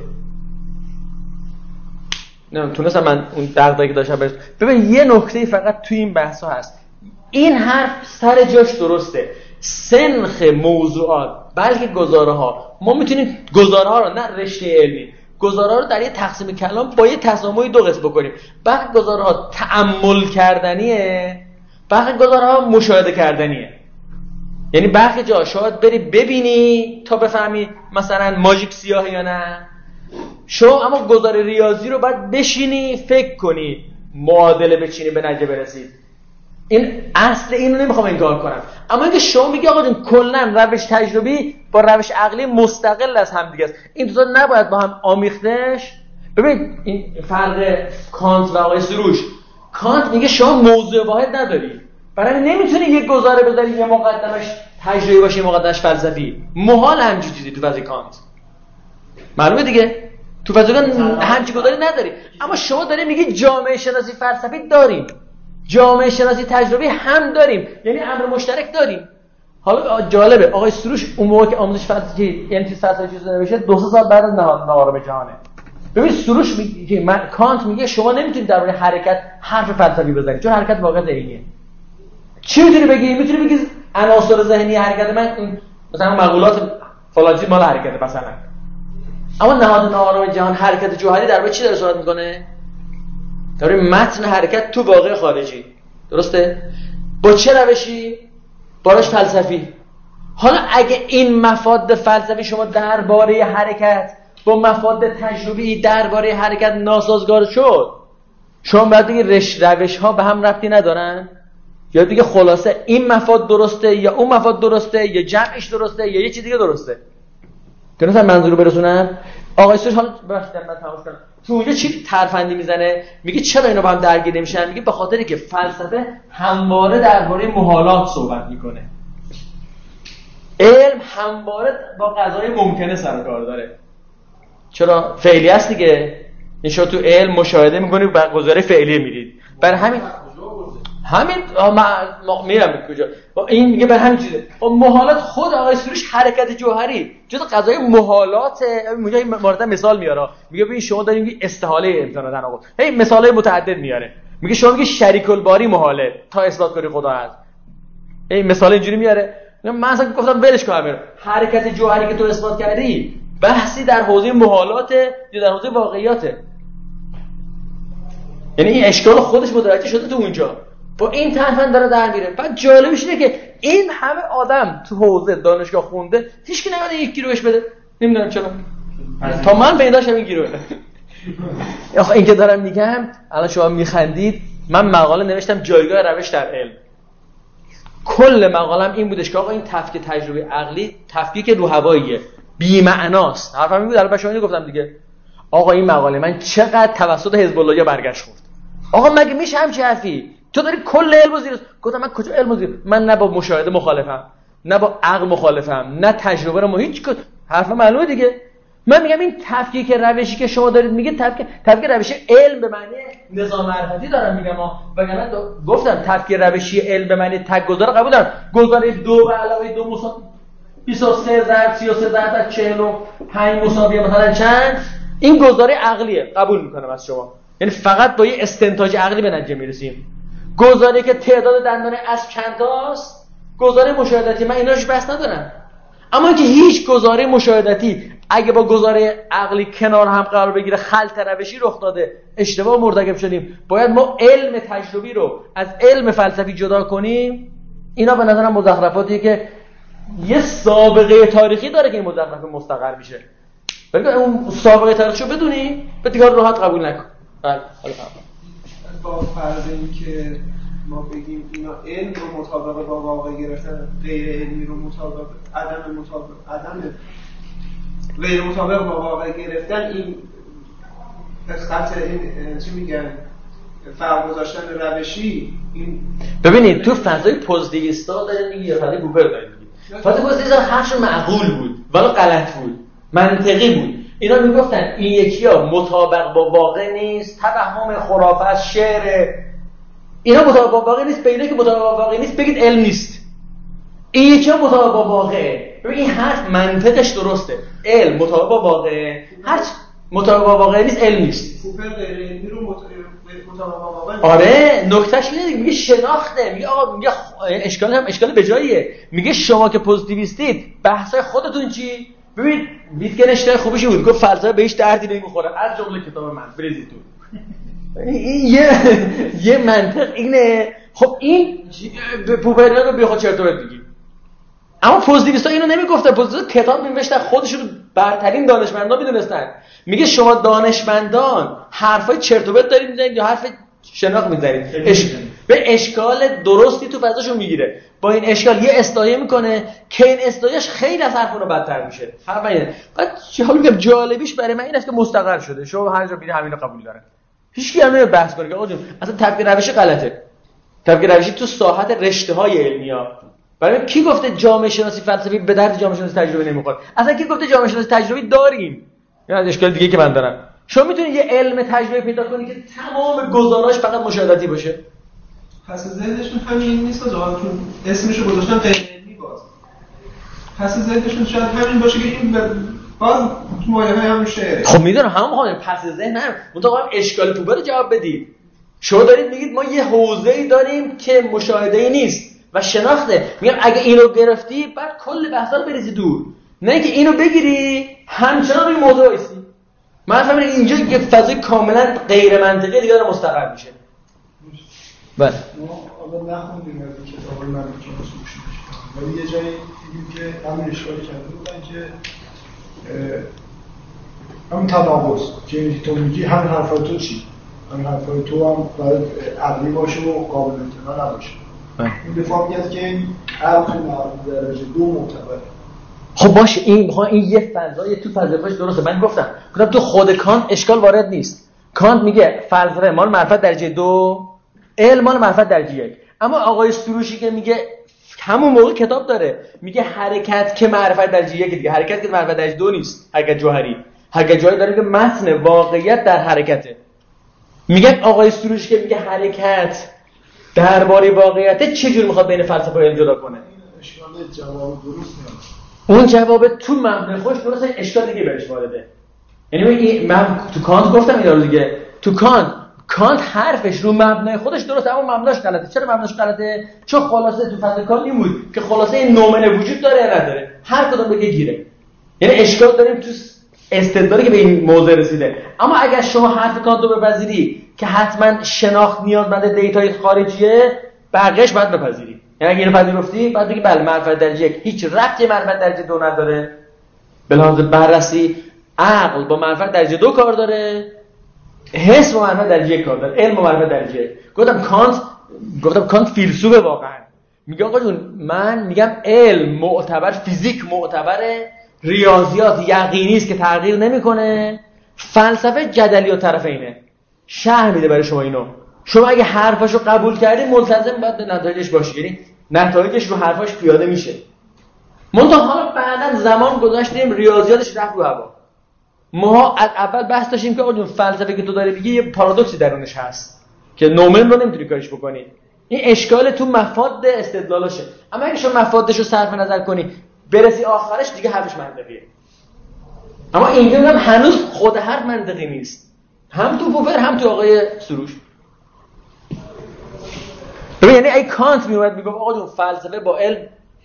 نه تونستم من اون دغدغه‌ای که داشتم برسم. ببین یه نکته فقط توی این بحثا هست، این حرف سر جاش درسته. سنخ موضوعات بلکه گزاره ها، ما میتونیم گزاره ها رو نه رشته علمی، گزاره ها رو در یه تقسیم کلام با یه تسامحی دو قسم بکنیم. بعد گزاره ها تأمل کردنیه، بعد گزاره ها مشاهده کردنیه. یعنی برخی جا شاید بری ببینی تا بفهمی مثلا ماژیک سیاه یا نه، شما اما گزاره ریاضی رو باید بشینی فکر کنی، معادله بچینی به نتیجه برسید. این اصل اینو نمیخوام انکار کنم، اما اینکه شما میگی آقا جون کلا روش تجربی با روش عقلی مستقل از هم دیگه است، این دو تا نباید با هم آمیختش. ببین این فرق کانت و آقای سروش، کانت میگه شما موضوع واحد نداری، برای نمیتونی یک گزاره بذاری یه مقدمش تجربی باشه یه مقدمش فلسفی. محال همچین چیزی تو فضای کانت، معلومه دیگه تو فضای کانت همچین گزاره نداری. اما شما داری میگی جامعه شناسی فلسفی داریم، جامعه شناسی تجربی هم داریم، یعنی امر مشترک داریم. حالا جالبه آقای سروش اون موقع که آموزش فلسفی یعنی فلسفه چیز نوشته 2 سال بعد از نهارم جهانه. ببین سروش میگه کانت میگه شما نمیتونید درباره حرکت حرف فلسفی بزنید چون حرکت واقعا ذهنیه. چی میتونی بگی؟ میتونی بگی عناصر ذهنی حرکت من مثلا مقولات فلان چیز مال حرکت مثلا. اما نهاد نهارم جهان حرکت جوهری درباره چی داره صحبت میکنه؟ درباره متن حرکت تو واقع خارجی. درسته؟ با چه روشی؟ با روش فلسفی. حالا اگه این مفاد فلسفی شما درباره حرکت با مفاد تجربی درباره حرکت ناسازگار شد، شما باید بگید روش ها به هم ربطی ندارن، یا دیگه خلاصه این مفاد درسته یا اون مفاد درسته یا جمعش درسته یا یه چیز دیگه درسته. درسته منظور رو برسونم؟ آقای سروش حالا ببخشید من تماس کنم تو اونجا چی ترفندی میزنه، میگه چرا اینا با هم درگیر نمیشن؟ میگه به خاطری که فلسفه همواره درباره محالات صحبت میکنه، علم همواره با قضايا ممکنه سر و کار داره. چرا؟ فعلی است دیگه. این شما تو علم مشاهده میکنید و گزاره فعلی میرید. برای همین میرم کجا این میگه برای همین چیزه. محالات خود آقای سروش حرکت جوهری جز قضای محالات. میگه مورد مثال میاره، میگه ببین شما دارین میگی استحاله امتناع تناقض، هی مثالای متعدد میاره. میگه شما میگی شریک الباری محاله تا اثبات کنی خدا هست، این مثال اینجوری میاره. من اصلا گفتم ولش کن، حرکت جوهری که تو اثبات کردی بحثی در حوزه محالات یا در حوزه واقعیاته. یعنی این اشکال خودش متوجه شده تو اونجا، با این ترفند داره در میره. بعد جالبش اینه که این همه آدم تو حوزه دانشگاه خونده، هیچ کی نمیاد 1 گیروش بده. نمیدونم چرا تا من پیداشم این گیرو. آخه این که دارم میگم الان شما میخندید، من مقاله نوشتم جایگاه روش در علم. کل مقالم این بودش که آقا این تفکیک تجربی عقلی تفکیک رو هواییه، بی معناست. حرفم این بود، الان بچه‌ها گفتم دیگه. آقا این مقاله من چقدر توسط حزب اللهیا برگشت خورد. آقا مگه میشه همچین حرفی؟ تو داری کل علمو زیر. گفتم من کجا علمو زیر؟ من نه با مشاهده مخالفم، نه با عقل مخالفم، نه تجربه رو هیچ حرف معلومه دیگه. من میگم این تفکیک روشی که شما دارید میگید تفکیک روشی علم به معنی نظام معرفتی دارم میگم وگرنه گفتم تفکیک روشی علم به معنی تک گذار قبول دارم. گذاره 2 به علاوه 2 مساوی 23 ضرب 33 ضرب 45 مساوی مثلا چند، این گزاره عقلیه، قبول میکنم از شما. یعنی فقط با یه استنتاج عقلی به نتیجه میرسیم. گزاره که تعداد دندان اسب چند تاست، گزاره مشاهدتی، من ایناش بحث ندارم. اما اینکه هیچ گزاره مشاهدتی اگه با گزاره عقلی کنار هم قرار بگیره خلط روشی رخ داده، اشتباه مرتکب شدیم، باید ما علم تجربی رو از علم فلسفی جدا کنیم. اینا به نظرم مزخرفاتیه که یه سابقه تاریخی داره که این مزخرف مستقر میشه. ولی اون سابقه تاریخیشو بدونی به دیگه راحت قبول نکن. بله با فرض اینکه ما بگیم اینا علم رو مطابق با واقع گرفتن، غیر علمی رو مطابق غیر مطابق با واقع گرفتن، این خط این چی میگن فرق گذاشتن روشی. این ببینید تو فضای پوزیتیویستا داره میگه، یا فضای بوپر داره میگه. فضای پوزیتیویستا حرفش معقول بود ولی غلط بود، منطقی بود. اینا میگفتن این یکی‌ها مطابق با واقع نیست، توهم خرافه است، شعر. اینا مطابق با واقع نیست، به اینا که مطابق با واقع نیست بگید علم نیست. این یکی‌ها مطابق با واقعه. ببین این حرف منطقش درسته. علم مطابق با واقعه، هر مطابق با واقع نیست علم نیست. کوپر غیر علمی رو مطابق با واقع. آره نکتهش اینه دیگه، میگه شناخته، میگه آقا میگه اشکال هم اشکال بجاییه. میگه شما که پوزیتیویستید بحثای خودتون چی؟ ببین ویتگنشتاین خوبیش بود، گفت فلسفه به هیچ دردی نمیخوره از جمله کتاب من بریزید تو. این یه منطق اینه. خب این پوپریان رو بی خود چرت و پرت میگی. اما پوزیتیویستا اینو نمیگفتن. پوزیتیویستا کتاب می‌نوشتن، خودشون برترین دانشمندا میدونستن. میگه شما دانشمندان حرفای چرت و پرت دارید میزنید یا حرف شناخت میزنید. به اشکال درستی تو فضاشون میگیره. با این اشکال یه اصلاحیه میکنه که این اصلاحیش خیلی از حرفونو بدتر میشه. همین. بعد حالا میگم جالبیش برای من این است که مستقر شده. شما هر جا میری همینو قبول دارن. هیچ کی هم نمیاد بحث کنه که آقا جون اصلا تفکیک روشی غلطه. تفکیک روشی تو ساحت رشته‌های علمیه. برای کی گفته جامعه شناسی فلسفی به درد جامعه شناسی تجربی نمیخوره؟ اصلا کی گفته جامعه شناسی تجربی داریم؟ این از اشکال دیگه که من دارم. شما میتونید یه علم تجربی پیدا کنی که تمام گزارش فقط مشاهداتی باشه؟ پس ذهنشون همین نیست آقا، چون اسمشو گذاشتن غیر علمی باز. پس ذهنشون شاید همین باشه که این باز تو مایه‌های همون شعره. خب میدونم همون میخوام پس ذهن هم متوقعم اشکال تو بره جواب بدید. شما دارید میگید ما یه حوزه‌ای داریم که مشاهده‌ای نیست و شناخته. میگم اگه اینو گرفتی بعد کل بحثا رو بریزی دور، نه اینکه اینو بگیری همچنان روی موضوع وایسی. من فهمیدم اینجا یه فضای کاملا غیر منطقی دیگه داره مستقر میشه. بله ما الان نخوندیم از کتاب من چون گوش می‌کنم ولی یه جایی دیدیم که همین اشکال کرده بودن که همین تناقض که تو میگی همین حرفای تو چی؟ همین حرفای تو هم باید عقلی باشه و قابل انتقال نباشه. این دفاع میگه که این عقل تو درجه 2 معتبره. خب باشه این یه فضای تو فلسفهش درسته. من گفتم تو خود کانت اشکال وارد نیست. کانت میگه فلسفه مال معرفت درجه 2، علم مال معرفت درجه 1. اما آقای سروشی که میگه همون موقع کتاب داره میگه حرکت که معرفت درجه 1 دیگه، حرکت که معرفت درجه 2 نیست. حرکت جوهری داره که متن واقعیت در حرکته. میگه آقای سروشی که میگه حرکت درباره واقعیت چجور میخواد بین فلسفه و علم جدا کنه؟ اشکال جواب درست نیست. اون جواب تو مبنای خوش درسته، اشکال دیگه بهش وارده. یعنی من تو کانت گفتم اینا رو دیگه. تو کانت حرفش رو مبنای خودش درسته اما مبناش غلطه. چرا مبناش غلطه؟ چون خلاصه تو فصل کانت این بود که خلاصه این نومن وجود داره یا نداره، هر کدوم بگه گیره. یعنی اشکال داریم تو استدلالی که به این موضوع رسیده. اما اگر شما حرف کانت رو بپذیری که حتما شناخت نیازمند دیتای خارجیه، بقیه‌اش باید بپذیری. یعنی اگه اینو پذیرفتی بعد بگی بله معرفت درجه 1 هیچ ربطی معرفت درجه 2 نداره. به لحاظ بررسی عقل با معرفت درجه 2 کار داره، حس با معرفت درجه 1 کار داره، علم با معرفت درجه 1. گفتم کانت فیلسوف واقعا میگه آقا جون من میگم علم معتبر، فیزیک معتبره، ریاضیات یقینی است که تغییر نمیکنه، فلسفه جدلی و طرفینه. شرح میده برای شما اینو. شما اگه حرفاشو قبول کردید ملتزم باید به نتایجش باشید، یعنی نتایجش رو حرفاش پیاده میشه. منتها حالا بعداً زمان گذاشتیم ریاضیاتش رفت رو هوا. ما از اول بحث داشتیم که آقا فلسفه که تو داری میگی یه پارادوکسی درونش هست که نومن رو نمیتونی کارش بکنی. این اشکال تو مفاد استدلالاشه. اما اگه شما مفادش رو صرف نظر کنی برسی آخرش دیگه حرفش منطقیه. اما اینجا هم هنوز خود حرف منطقی نیست، هم تو پوپر هم تو آقای سروش. ببین یعنی اگه کانت میومد میگفت آقا جون فلسفه با علم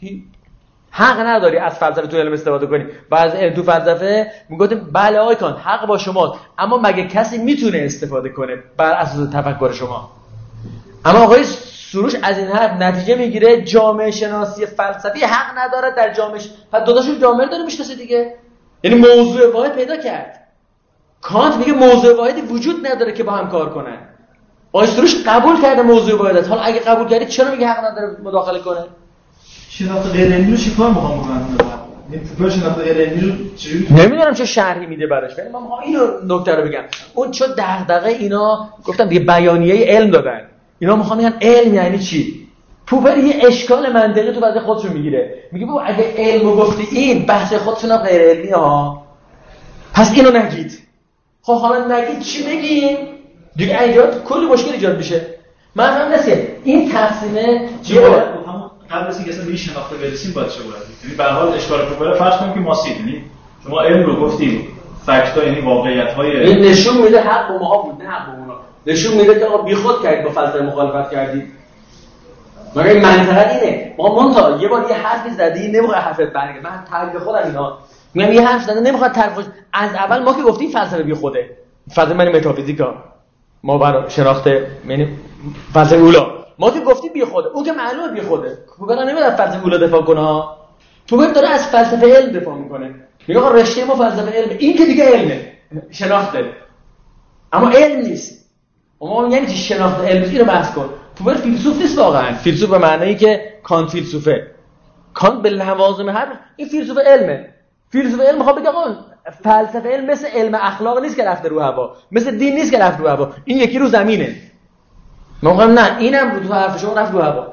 حق نداری از فلسفه تو علم استفاده کنی و از علم تو فلسفه، میگفتیم بله آقای کانت حق با شماست، اما مگه کسی میتونه استفاده کنه بر اساس تفکر شما؟ اما آقای سروش از این حرف نتیجه میگیره جامعه شناسی فلسفی حق نداره در جامعه پس داداشون جامعه داره میشناسه دیگه، یعنی موضوع واحد پیدا کرد. کانت میگه موضوع واحدی وجود نداره که با هم کار کنن. آقای سروش قبول کرده موضوع واحد. حالا اگه قبول کردی چرا میگه حق نداره مداخله کنه؟ شناخت غیر علمی رو چیکار می‌خوام بکنم؟ این پوپر شناخت غیر علمی رو چجوری نمیدونم چه شرحی میده براش، ولی من اینو نکته رو بگم. اون چه دغدغه اینا گفتم دیگه بیانیه علم دادن. اینا میخوان بگن علم یعنی چی؟ پوپر یه اشکال منطقی تو بعد خودشون میگیره. میگه بابا اگه علمو گفتی این بحث خودشون هم غیر علمیه ها، پس اینو نگید. خب حالا نگید چی بگیم؟ دیگه ایجاد کلی مشکل ایجاد میشه. من هم نسیه این تقسیمه قبل از اینکه اصلا به شناخت برسیم باید چه باید؟ یعنی به هر حال اشکال پوپر فرض کنیم که ماسید، یعنی شما علم رو گفتید فکت‌ها یعنی واقعیت‌های این نشون میده حق با ما بود نه حق با اونا. نشون میده که آقا بیخود کردید با فلسفه مخالفت کردید. مگر این منطقه اینه. ما منتها یه بار یه حرفی زدی نمیخواد حرفت برگرده. من تعریف خودم اینا میگم یه حرف زده نمیخواد تعریف از اول ما که گفتیم فلسفه بیخوده. فلسفه من متافیزیکا ما برای شناخت یعنی فلسفه اولا ما که گفتیم بیخوده، اون که معلومه بیخوده. پوپر نمیاد از فلسفه اولا دفاع کنه. پوپر داره از فلسفه علم دفاع میکنه. میگه آقا رشته ما فلسفه علم، این که دیگه علمه، شناخته. اما علم نیست. ما یعنی چی شناخت علم؟ اینو بحث کن. پوپر فیلسوف نیست واقعا. فیلسوف به معنی که کانت فیلسوفه. کانت به لوازم هر این فیلسوف علمه. فیلسوف علم میخواد بگه آقا فلسفه علم مثل علم اخلاق نیست که رفته رو هوا، مثل دین نیست که رفته رو هوا. این یکی رو زمینه. ما میگم نه اینم رو تو حرف شما رفت رو هوا.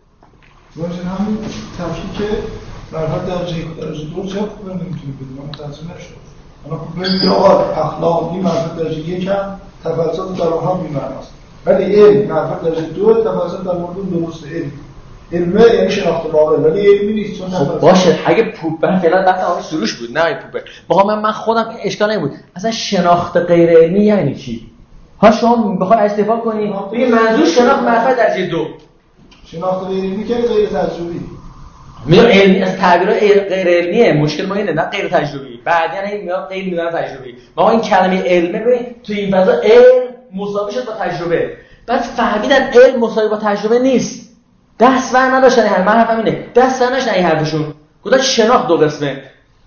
باشه همین تفکیک که در حد درجه دو چه پوپر نمیتونه بده. من متأسف نشدم. انا پوپر میگه آقا اخلاقی مرحله درجه یک هم تفلسف در اونها بی‌معناست. ولی علم مرحله درجه دو تفلسف در مورد درست علم یعنی شناخت واقع، ولی علمی نیست چون خب باشه اگه پوپر فعلا بحث آقای سروش بود نه پوپر. واقعا من خودم اشکال نمی‌بود. اصلا شناخت غیر علمی یعنی چی؟ ها شما بخوای استفاده کنی ببین منظور شناخت مرحله درجه دو. شناخت غیر علمی که غیر تجربی. میگم علمی از تعبیر غیر علمیه. مشکل ما اینه نه غیر تجربی. بعداً این میاد غیر میدونن تجربی. ما این کلمه علمه ببین تو این فضا علم مساوی شد با تجربه. بعد فهمیدن علم مساوی با تجربه نیست. دست ور نداشتن هر من حرفم اینه. دست ور نداشتن این حرفشون. گفتن شناخت دو قسمه.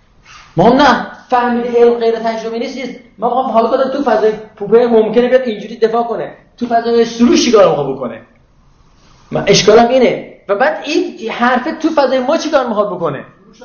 ما نه فهمید علم غیر تجربی نیست. ما میخوام حالا کنم تو فضای پوپر ممکنه بیاد اینجوری دفاع کنه. تو فضای سروش چیکار میخواد بکنه؟ من اشکالم اینه. و بعد این حرف تو فضای ما چیکار میخواد بکنه؟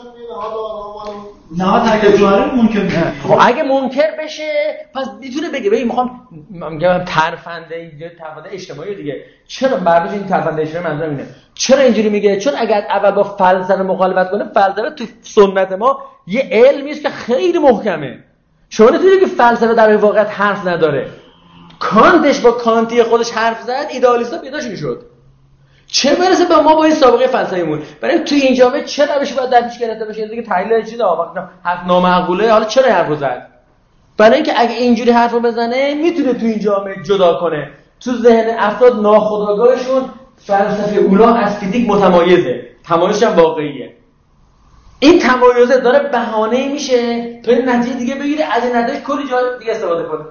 نه تکلیف جوهری ممکن نیست. خب اگه منکر بشه پس میتونه بگه ببین میگم ترفنده اینجا ترفنده اجتماعی دیگه. چرا مردم این ترفنده اجتماعی منظورم اینه؟ چرا اینجوری میگه؟ چون اگر اول با فلسفه مخالفت کنه، فلسفه تو سنت ما یه علمی است که خیلی محکمه. شما نمیتونید که فلسفه در واقع حرف نداره. کانتش با کانتی خودش حرف زد، ایدئالیستا پیداش میشد. چه برسه به ما با این سابقه فلسفیمون. برای تو این جامعه چه روشی باید در پیش گرفته بشه؟ دیگه تحلیل چیزا وقت حرف نامعقوله. حالا چرا حرفو زد؟ برای اینکه اگه اینجوری حرفو بزنه میتونه تو این جامعه جدا کنه. تو ذهن افراد ناخودآگاهشون فلسفه اولا از فیزیک متمایزه. تمایزش هم واقعیه. این تمایزه داره بهانه میشه تا این نتیجه دیگه بگیره، از این نتیجه کلی جا دیگه استفاده کنه.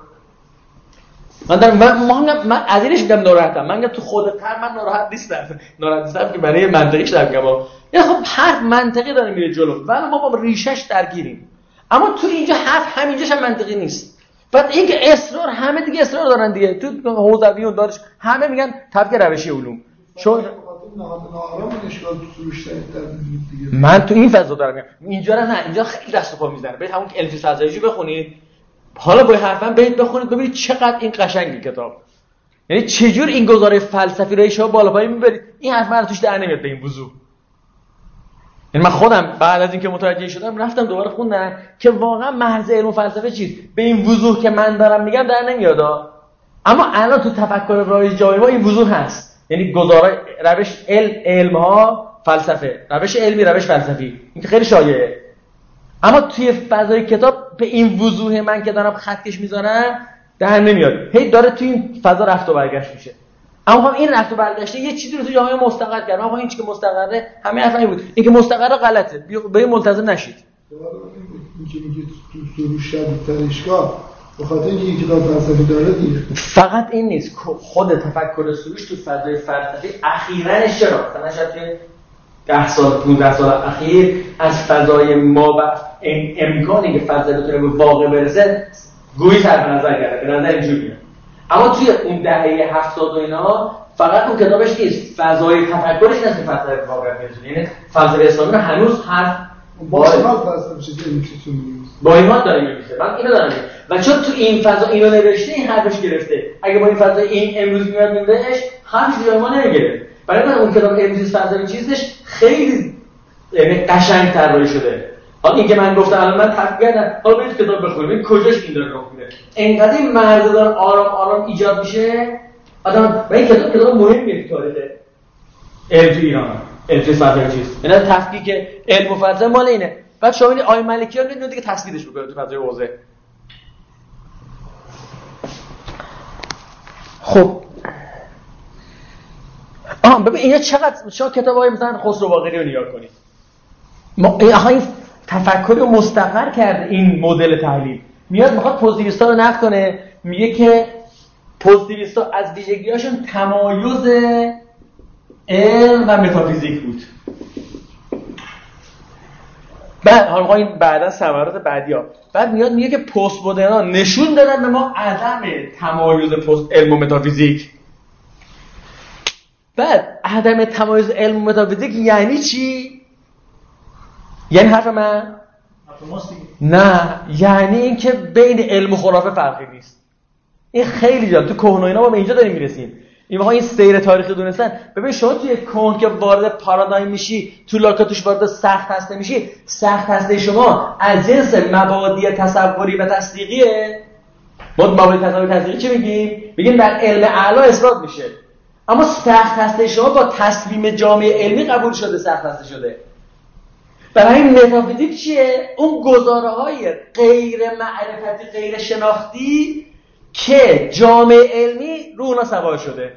من از اینش میگم ناراحتم. من میگم تو خود قرار من ناراحت نیستم که برای منطقیش دارم میگم. یعنی خب حرف منطقی داره میره جلو ولی ما با ریشش درگیریم. اما تو اینجا حرف همینجاش هم منطقی نیست. بعد اینکه اصرار همه دیگه اصرار دارن دیگه. تو حوزویون دارش همه میگن طبق روشی علوم. چون من تو این فضا دارم میگم. اینجا نه، اینجا خیلی دست و پا میزنه. برید همون الفی فضاییشو بخونید. حالا با حرفم برید بخونید ببینید چقدر این قشنگه کتاب. یعنی چجور این گزاره فلسفی رو شما بالا پایین میبرید. این حرف من توش در نمیاد به این وضوح. یعنی من خودم بعد از اینکه متوجه شدم رفتم دوباره خوندم که واقعا محض علم و فلسفه چیز به این وضوح که من دارم میگم در نمیاد. اما الان تو تفکر رایج جامعه ما این وضوح هست. یعنی گزاره روش علم ها فلسفه، روش علمی روش فلسفی، این که خیلی شایعه. اما توی فضای کتاب به این وضوح من که دارم خطکش میزنم در نمیاد. هی داره توی این فضا رفت و برگشت میشه. اما هم این رفت و برگشته یه چیزی رو تو جامعه مستقر کرد. اما این چیزی که مستقره همه حرف این بود. این که مستقره غلطه. به این ملتزم نشید. این که میگه تو سروش شدیدتر اشکال به خاطر اینکه کتاب فلسفی داره دیگه. فقط این نیست، خود تفکر سروش تو فضای فلسفی اخیراً چرا مثلا شاید که 10 سال 15 سال اخیر از فضای ما و امکانی که فضا بتونه به واقع برسه گویی صرف نظر کرده. به نظر اینجوریه. اما توی اون دهه 70 و اینا فقط اون کتابش نیست، فضای تفکرش نیست که فضای واقع برسه. یعنی فلسفه اسلامی رو هنوز حرف با فلسفه چیزی با ایمان داره می‌نویسه. من اینو دارم میگم. و چون تو این فضا اینو نوشته این حرفش گرفته. اگه با این فضا این امروز میاد می‌نوشت حرفش جای ما نمیگیره. برای من اون کتاب امروز فضای چیزش خیلی یعنی قشنگ‌تر رای شده. حالا این که من گفتم الان من تفکر کردم حالا برید کتاب بخونید کجاش این داره رخ میده. انقدر این مرد داره آرام ایجاد میشه آدم. و این کتاب مهمیه تو تاریخ علم تو ایران. علم فلسفه چیز اینا تفکیک علم و فلسفه مال اینه. بعد شما ببینید آقای ملکیان اینو دیگه تثبیتش می‌کنه تو فضای حوزه. خب ببین اینا چقدر شما کتابای مثلا خسرو باقری رو نگاه کنید. این تفکر رو مستقر کرده این مدل تحلیل. میاد میخواد پوزیتیویستا رو نقد کنه، میگه که پوزیتیویستا از ویژگی‌هاشون تمایز علم و متافیزیک بود. بعد حالا این بعدا ثمرات بعدی‌ها بعد میاد میگه که پست مدرنا نشون دادن به ما عدم تمایز پست علم و متافیزیک. بعد عدم تمایز علم و متافیزیک یعنی چی؟ یعنی حرف من؟ نه، یعنی این که بین علم و خرافه فرقی نیست. این خیلی جالب. تو کهن و اینا ما به اینجا داریم میرسیم. این سیر تاریخی دونستن. ببین شما توی کهن که وارد پارادایم میشی، تو لاکاتوش وارد سخت هسته میشی، سخت هسته شما از جنس مبادی تصوری و تصدیقیه. ما مبادی تصوری و تصدیقی چی میگیم؟ میگیم در علم اعلی اثبات میشه. اما سخت هسته شما با تصمیم جامعه علمی قبول شده، سخت هسته شده. برای این متافیزیک چیه؟ اون گزاره‌های غیر معرفتی، غیر شناختی که جامعه علمی رو اونا سوار شده.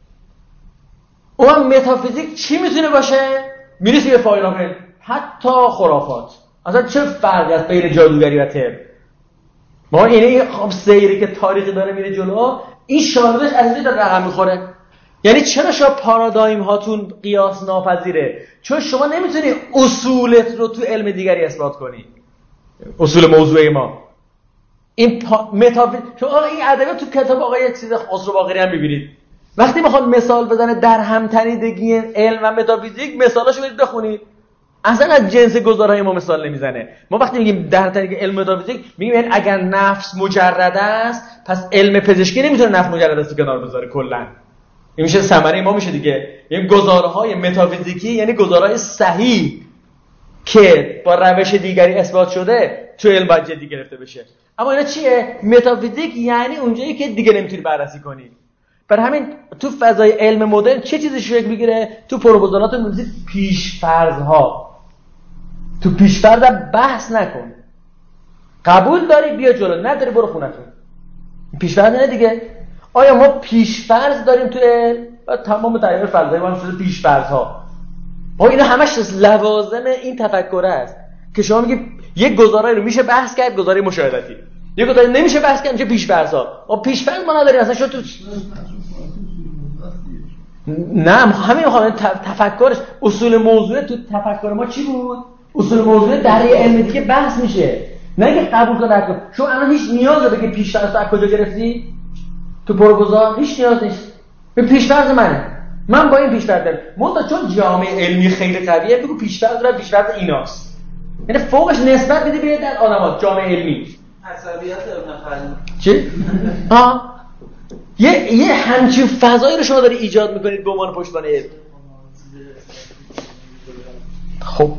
اون متافیزیک چی میتونه باشه؟ میرسی به فایلامل، حتی خرافات. اصلا چه فرقی است بین جادوگری و طب؟ ما این سیری که تاریخی داره میره جلو، این شالبش از اینجا رقم میخوره. یعنی چرا شما پارادایم هاتون قیاس ناپذیره؟ چون شما نمیتونی اصولت رو تو علم دیگری اثبات کنی. اصول موضوعی ما این شما این ادبیات تو کتاب آقای چیز خسرو باقری هم می‌بینید. وقتی میخواد مثال بزنه در همتنیدگی علم و متافیزیک، مثالاشو برید بخونید. اصلا از جنس گزارهای ما مثال نمیزنه. ما وقتی میگیم در همتنیدگی علم و متافیزیک میگیم یعنی اگر نفس مجرد است، پس علم پزشکی نمیتونه نفس مجرد است کنار بذاره کلا. این میشه ثمره ما میشه دیگه. یعنی گزارهای متافیزیکی یعنی گزارهای صحیح که با روش دیگری اثبات شده تو علم باید جدی گرفته بشه. اما اینا چیه؟ متافیزیک یعنی اونجایی که دیگه نمیتونی بررسی کنی. برای همین تو فضای علم مدرن چه چیزی شکل میگیره؟ تو پروپوزالاتون می‌نویسید پیش‌فرض‌ها. تو پیش‌فرض بحث نکن. قبول داری بیا جلو، نداری برو خونتون. پیش‌فرض نه دیگه. آیا ما پیش‌فرض داریم تو علم؟ تمام تغییر فلسفی ما شده پیش‌فرض‌ها. اینا همش لوازم این تفکر است که شما میگید یک گزاره رو میشه بحث کرد، گزاره مشاهداتی. یک گزاره نمیشه بحث کرد، میشه پیش‌فرض‌ها. پیش‌فرض ما نداریم اصلا. شو تو نه همین میخوام تفکرش اصول موضوع تو تفکر ما چی بود؟ اصول موضوع در یه علم دیگه بحث میشه، نه اینکه قبول کن نکن. شما الان هیچ نیازه بگی پیش‌فرض از کجا گرفتی؟ تو پروپوزال هیچ نیاز نیست. به پیش‌فرض منه. من با این پیشرفت دارم منتها چون جامعه علمی خیلی قویه بگو پیشرفت داره، پیشرفت ایناست، یعنی فوقش نسبت بده به در آدمات جامعه علمی عصبیت ابن خلدون چی؟ یه همچین فضایی رو شما داری ایجاد میکنید به عنوان پشتوانه علم. خب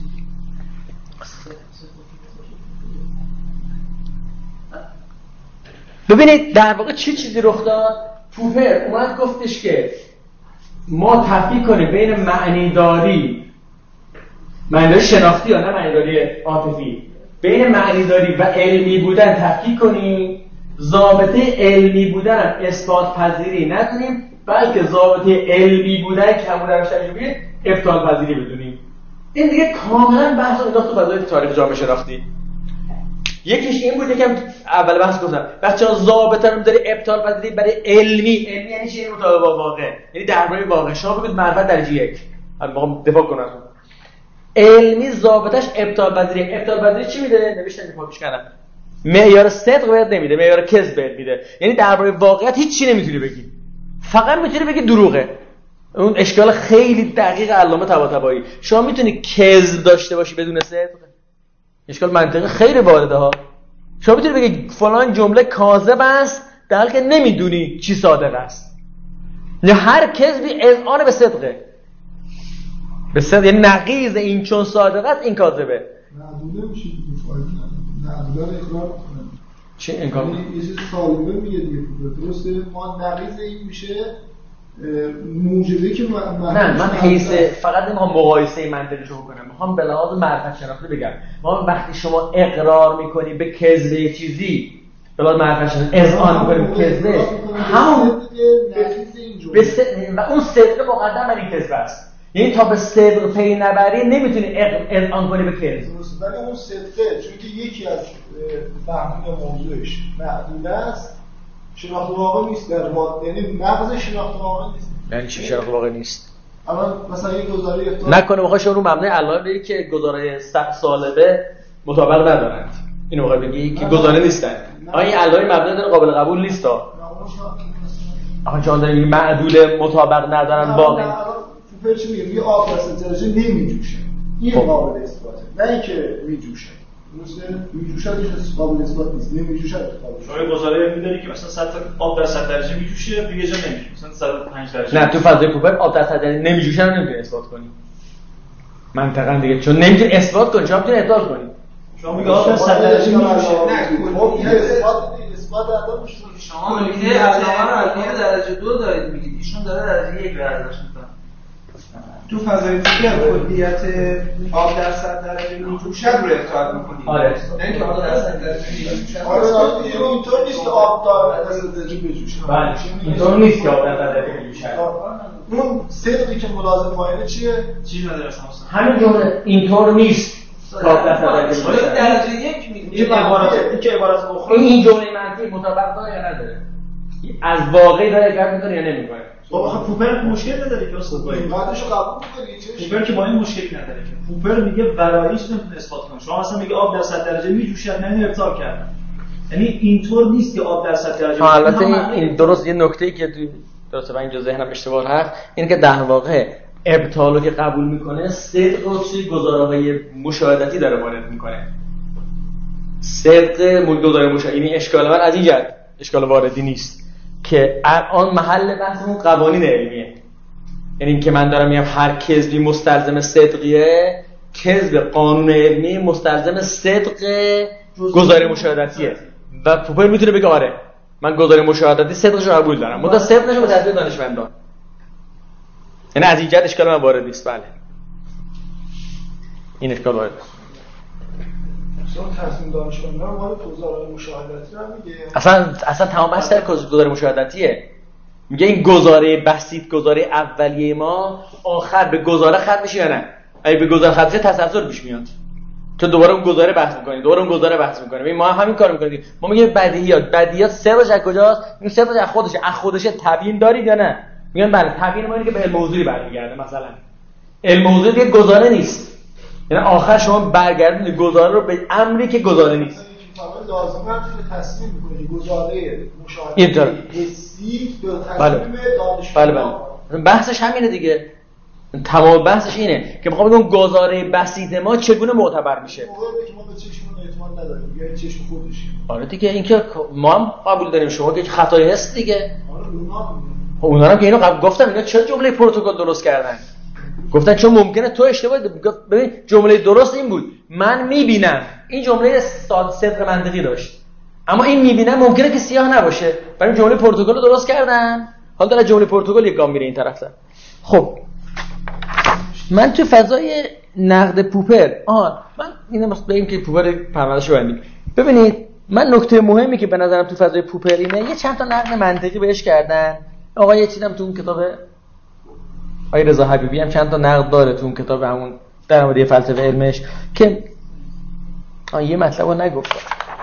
ببینید در واقع چه چیزی رخ داد. پوپر اومد گفتش که ما تفکیک کنیم بین معنیداری شناختی یا نه معنیداری عاطفی، بین معنیداری و علمی بودن تفکیک کنیم، ضابطه علمی بودن اثبات پذیری نکنیم، بلکه ضابطه علمی بودن کمون روش تجربی ابطال پذیری بدونیم. این دیگه کاملا بحث انداخت تو فضای تاریخ جامعه شناختی. یکیش این بود، یکم اول بحث گفتم بچه‌ها ضابطه رو داره ابطال پذیری برای علمی یعنی چی؟ مطابق با واقع، یعنی درباره واقع. شما بگید معرفت درجه 1 الان دفاع کنم علمی ضابطش ابطال پذیری چی میده؟ نوشتن دفاعش کردم معیار صدق بهت نمیده، معیار کذب بهت میده. یعنی درباره واقعیت هیچ چی نمیتونی بگی، فقط میتونی بگی دروغه. اون اشکال خیلی دقیق علامه طباطبایی. شما میتونی کذب داشته باشی بدون صدق، اشکال منطقی خیلی وارده ها. شما میتونی بگی فلان جمله کاذب است در حالی که نمیدونی چی صادق است. یا هر کذبی اذعان به صدقه، به صدق یعنی نقیض این چون صادق است این کاذبه. معدوله میشه معدوله رو اقرار کنه. چی انکار کنه؟ یه چیز سالبه میگه دیگه درسته. ما نقیض این میشه موجبه که نه من حیث فقط نمیخوام مقایسه منطقیشو بکنم، میخوام به لحاظ معرفت شناختی بگم. ما وقتی شما اقرار میکنی به کذب چیزی به لحاظ معرفت شناختی اذعان میکنی به کذب، همون و اون صدق مقدم بر این کذب است. یعنی تا به صدق پی نبری نمیتونی اذعان کنی به کذب. ولی اون صدقه چون که یکی از فهمین موضوعش معدوله است، شناخت واقع نیست در واقع، یعنی مغز شناخت واقع نیست. یعنی چی شناخت واقع نیست؟ الان مثلا یه گزاره افتاد نکنه واقعا شما رو مبنای علائم بگی که گزاره سالبه مطابق ندارند، اینو واقعا بگی که گزاره نیستن. این علائم مبنای داره قابل قبول نیست ها. آخه چون داریم معدول مطابق ندارن واقعا پوپر چی میگه؟ یه آب از درجه نمیجوشه. این قابل اثباته، نه اینکه میجوشه. درسته؟ میجوشه دیگه قابل اثبات نیست. نمیجوشه قابل. شما گزاره می‌داری که مثلا 100 تا آب در 100 درجه میجوشه، دیگه جا نمیجوشه. مثلا 105 درجه. نه تو فضای پوپر آب در 100 درجه نمیجوشه رو نمیتونی اثبات کنی. منطقاً دیگه چون نمیتونی اثبات کنی، شما میتونی ابطال کنی. شما میگه آب در 100 درجه میجوشه. نه خب این اثبات داده میشه. شما میگید علامه رو علامه درجه 2 دارید میگید، ایشون داره درجه 1 برداشت میکنه. تو فضای دیگه کلیت آب در 100 درجه میجوشد رو ابطال می‌کنید. آره. نه که آب در 100 درجه میجوشد. آره اینطور نیست که آب در 100 درجه بجوشه. بله. اینطور نیست که آب در 100 درجه بجوشه. اون صدقی که ملازم معاینه چیه؟ چی نداره شما؟ همین جمله اینطور نیست. آب در 100 درجه بجوشه. درجه 1 میگه. این که عبارت اخرى این جمله منفی مطابق داره یا نداره؟ از واقعی داره کار می‌کنه یا نمی‌کنه؟ بابا پوپر مشکل نداره که اصلا با این بعدشو قبول می‌کنی. پوپر که با این مشکلی نداره که پوپر میگه وراییش نمیتونه اثبات کنه. شما اصلا میگه آب در 100 درجه میجوشه، من ابطال کردم. یعنی اینطور نیست که آب در 100 درجه البته این درست یه نکته‌ای که تو درسته من اینجا ذهنم اشتباه هست، این که در واقع ابطالو که قبول میکنه صدق و توی گزاره‌های مشاهدتی داره وارد میکنه. صدق گزاره مشاهدتی، یعنی اشکال من از این جهت اشکال واردی نیست که الان محل بحثمون قوانین علمیه. یعنی اینکه من دارم میگم هر کذبی مستلزم صدقیه، کذب قانون علمی مستلزم صدق گزاره مشاهدتیه و پوپر میتونه بگه آره من گزاره مشاهدتی صدقش رو قبول دارم، منتها صدقش رو به تصدیق دانشمندان. یعنی از این جهت اشکال من وارد نیست. بله این اشکال وارد نیست. تصمیم دانشمندان مال گزاره مشاهدتی رو میگه. اصلا تمام بحث در گزاره مشاهدتیه. میگه این گزاره بسیط، گزاره اولیه ما آخر به گزاره ختم میشه یا نه؟ اگه به گزاره ختم بشه تسلسل پیش میاد. تو دوباره اون گزاره بحث می‌کنی، دوباره اون گزاره بحث می‌کنی. ما همین کارو می‌کنیم. ما میگیم بدیهیات سرش از کجاست؟ میگیم سرش از خودشه تبیین دارید یا نه؟ میگن بله تبیین ما اینه که به علم موضوعی برمیگرده. مثلا علم موضوعی دیگه گزاره نیست. یعنی آخر شما برگردید گزاره رو به امری که گزاره نیست. لازمه که تصمیم می‌کنی گزاره مشاهده حسی به تصمیم دانشمند. بله. بحثش همینه دیگه. تمام بحثش اینه که میخوام بگم گزاره بسیط ما چگونه معتبر میشه. موقعی که ما به چشمون اعتماد نداریم، یا چشم خودشیم. آره دیگه، این که ما هم قبول داریم، شما که خطایی هست دیگه. آره اونا هم که اینو گفتم، اینا چرا جمله پروتکل درست کردن؟ گفتن چون ممکنه تو اشتباه. ببین جمله درست این بود، من میبینم. این جمله صدق منطقی داشت، اما این میبینم ممکنه که سیاه نباشه، برای جمله پروتکل رو درست کردن. حالا در جمله پروتکل یک گام میره این طرف. خب من تو فضای نقد پوپر من اینم بگیم که پوپر پروندهشو بندیم. ببینید من نکته مهمی که به نظرم تو فضای پوپر اینه، یه چند تا نقد منطقی بهش کردن. آقا یه چیزم تو اون کتاب آقای رضا حبیبی هم چند تا نقد داره تو اون کتاب همون در مورد فلسفه علمش که یه مطلب رو نگفتم.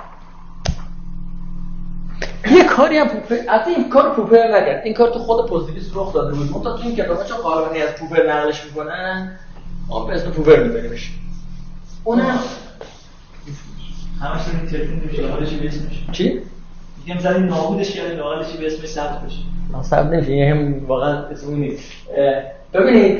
یه کاری هم پوپر، البته این کار پوپر نکرد، این کار تو خود پوزیتیویسم رخ داده بود. منتها تو این کتابا چون غالبا از پوپر نقلش میکنن، ما به اسم پوپر میبریمش. اونم همش این تلفن میشه لاغرش به اسمش. چی؟ میگم زدیم نابودش کردیم لاغرش به اسمش ثبت بشه. ثبت نمیشه، این هم واقعا اسم نیست. ببینید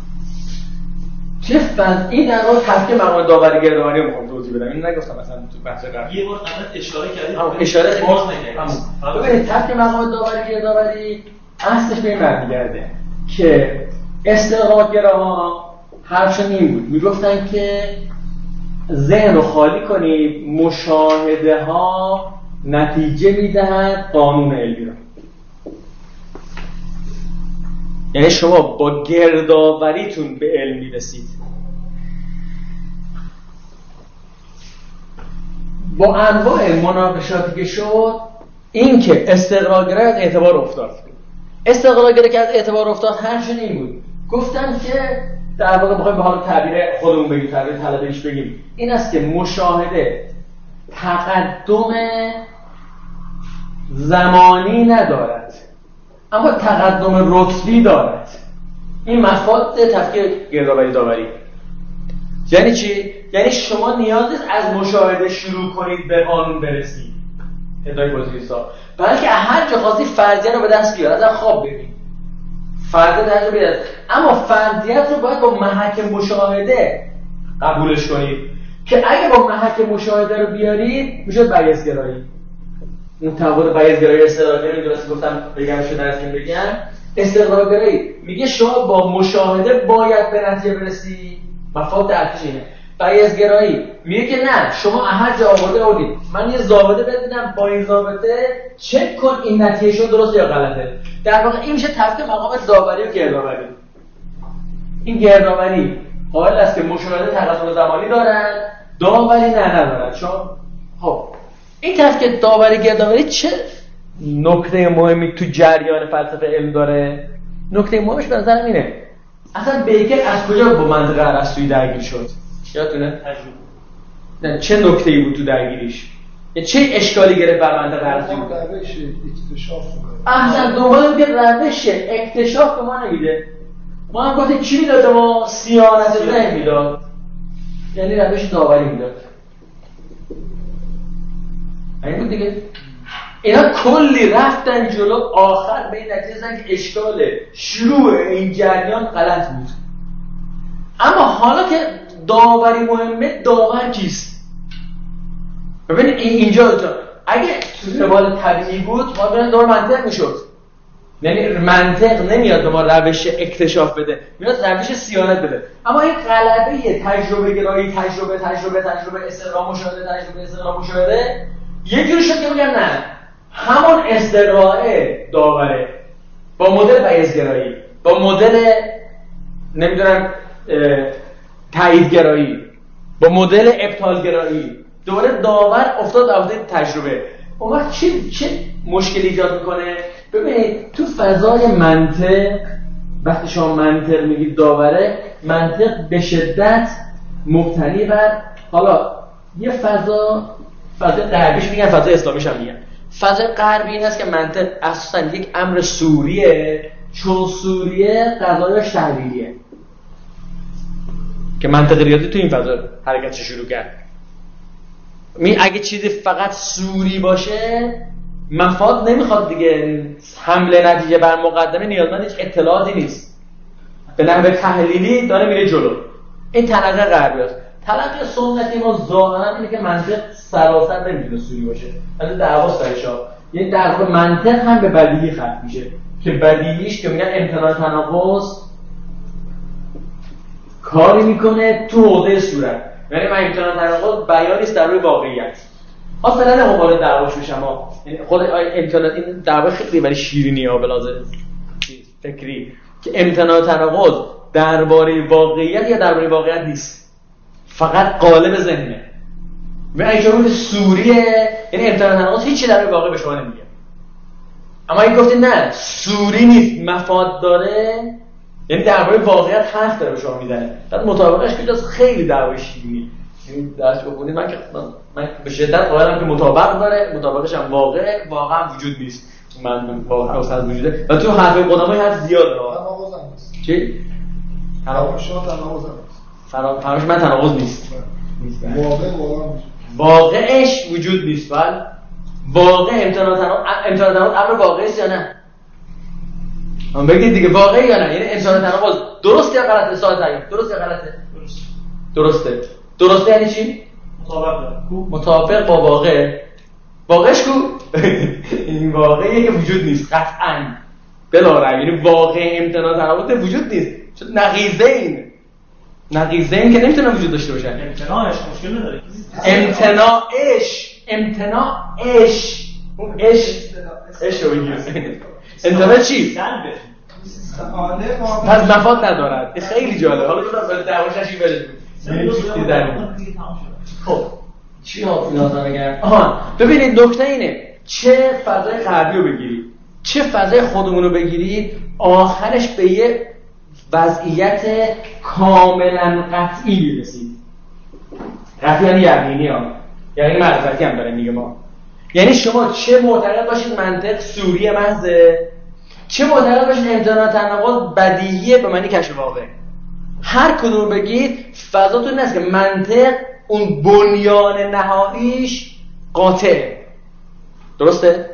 چه این در واقع تفکیک مقام داوری گردآوری رو میخوام توضیح بدم. اینو نگفتم مثلا تو بحث قبل. یه بار قبلا اشاره کردیم. اشاره خیلی باز نکردم. ببینید تفکیک مقام داوری گردآوری اصلش به این برمیگرده که استقرارگراها حرفشون این بود، میگفتن که ذهن رو خالی کنید، مشاهده ها نتیجه میدهد قانون علمی را. یعنی شما با گردآوریتون به علم میرسید. با انواع مناقشاتی که شد، این که استقرارگرا از اعتبار افتاد. استقرارگرا که از اعتبار افتاد هرچون این بود، گفتن که در واقع بخوایم به حال تعبیر خودمون بگیم، تعبیر طلبه‌ایش بگیم، این است که مشاهده تقدم زمانی ندارد اما تقدم رتبی دارد. این مفاد تفکیک گردآوری داوری. یعنی چی؟ یعنی شما نیاز نیست از مشاهده شروع کنید به قانون برسید، ادعای پوزیتیویست‌ها، بلکه هر جا خواستی فرضیه رو به دست بیار، ازن خواب ببین، فرضیه درجا بیاد، اما فرضیت رو باید با محک مشاهده قبولش کنید که اگه با محک مشاهده رو بیارید میشه بیاسگرایی. اون تعبیر بیاسگرایی استقرارگرایی درست گفتم بگم شو درستون بگم. استقرارگرایی میگه شما با مشاهده باید به نتیجه برسی، مفاد ارتش اینه. بیاسگرایی میگه که نه، شما هر جا آورده من یه ضابطه بدیدم، با این ضابطه چک کن این نتیجه درست یا غلطه. در واقع این میشه تفکیک مقام داوری و گردآوری. این گردآوری قائل است که مشاهده تقدم زمانی دارد، داوری ندارد. چون خب این تفکیک داوری گردآوری چه نکته مهمی تو جریان فلسفه علم داره؟ نکته مهمش به نظرم اینه، اصلا بیکر از کجا با منطق ارسطویی درگیر شد؟ یادتونه؟ تجربه. چه نکته‌ای بود تو درگیریش؟ چه اشکالی گرفت بر منطق ارسطویی؟ روش اکتشاف می‌کنه. احسن دنبال میگه روش اکتشاف به ما نمیده. ما هم گفتیم چی میداد؟ ما صیانت ذهن میداد. یعنی روش داوری میداد. این بود دیگه. اینا کلی رفتن جلو، آخر به این نتیجه رسیدن که اشکال شروع این جریان غلط بود. اما حالا که داوری مهمه، داور کیست؟ ببینید اینجا اگه روال طبیعی بود ما برن دور منطق میشد. یعنی منطق نمیاد به ما روش اکتشاف بده، میاد روش صیانت بده. اما این غلبه تجربه گرایی، تجربه استقرار مشاهده یه جور شد که میگن نه، همون استقرار داوره با مدل بیاسگرایی، با مدل نمیدونم تاییدگرایی، با مدل ابطالگرایی، دوباره داور افتاد عهده تجربه. اون وقت چه مشکلی ایجاد میکنه؟ ببینید تو فضای منطق، وقتی شما منطق میگید داوره، منطق به شدت مبتنی بر حالا یه فضای غربیش میگن، فضای اسلامیش هم میگن. فضای غربی این است که منطق اساسا یک امر سوریه، چون سوریه قضایاش تحلیلیه، که منطق ریاضی تو این فضا حرکتش شروع کرد. اگه چیزی فقط سوری باشه مفاد نمیخواد دیگه، حمله نتیجه بر مقدمه نیازمند هیچ اطلاعاتی نیست، به نحو تحلیلی داره میره جلو. این تلقی غربی است. تلقی سنتی ما ظاهرا اینه که منطق سراسر نمیتونه سوری باشه، ولی دعواست درشا. یعنی در واقع منطق هم به بدیهی ختم میشه که بدیهیش که میگن امتناع تناقض کاری میکنه تو حوزه صورت. یعنی من امتناع تناقض بیانی است در روی واقعیت. ها فعلا مقابل دعواش میشم ها. یعنی خود امتناع این دعوا خیلی ولی شیرینی ها بلازه فکری که امتناع تناقض درباره واقعیت یا درباره واقعیت نیست، فقط قالب ذهنه. و اجابت سوریه، یعنی امتناع تناقض هیچی درباره واقع به شما نمیگه. اما این گفته نه سوری نیست، مفاد داره، یعنی درباره واقعیت حرف داره به شما میزنه. بعد مطابقش کجاست؟ خیلی دعوای شیرینی. این درس بخونید من به شدت قائلم که مطابق داره، مطابقش هم واقعا وجود نیست. من واقعا اصلا وجوده و تو حرف قدمای حرف زیاده. تناقض نیست. چی؟ تناقض شما تناقض نیست. فراموش من تناقض نیست. واقعش وجود نیست. ولی واقع امتناع تناقض امر واقعی است یا نه؟ من بگید دیگه واقعی یا نه؟ یعنی امتناع تناقض درسته یا غلطه؟ سوال درسته یا غلطه؟ درسته یعنی چی؟ مطابق با واقع. واقعش کو؟ این واقعیه که وجود نیست قطعاً بلا ريب. یعنی واقع امتناع تناقض وجود نیست، چون نقیضین که نمیتونه وجود داشته باشن. امتناعش مشکل نداره. اش رو بگیر. امتناع چی؟ پس مفاد ندارد. خیلی جالب. حالا تو دعواش نشی خب چی حافظ نگرد؟ ببینید نکته اینه چه فضای غربی رو بگیرید چه فضای خودمون رو بگیرید، آخرش به یه وضعیت کاملا قطعی میرسید. قطعی یعنی یقینی ها، یعنی معرفتی هم داره میگه ما. یعنی شما چه معتقد باشید منطق سوری محضه، چه معتقد باشید امتناع تناقض بدیهیه به معنی کشف واقع، هر کدوم بگید فضاتون این است که منطق اون بنیان نهاییش قاطع. درسته؟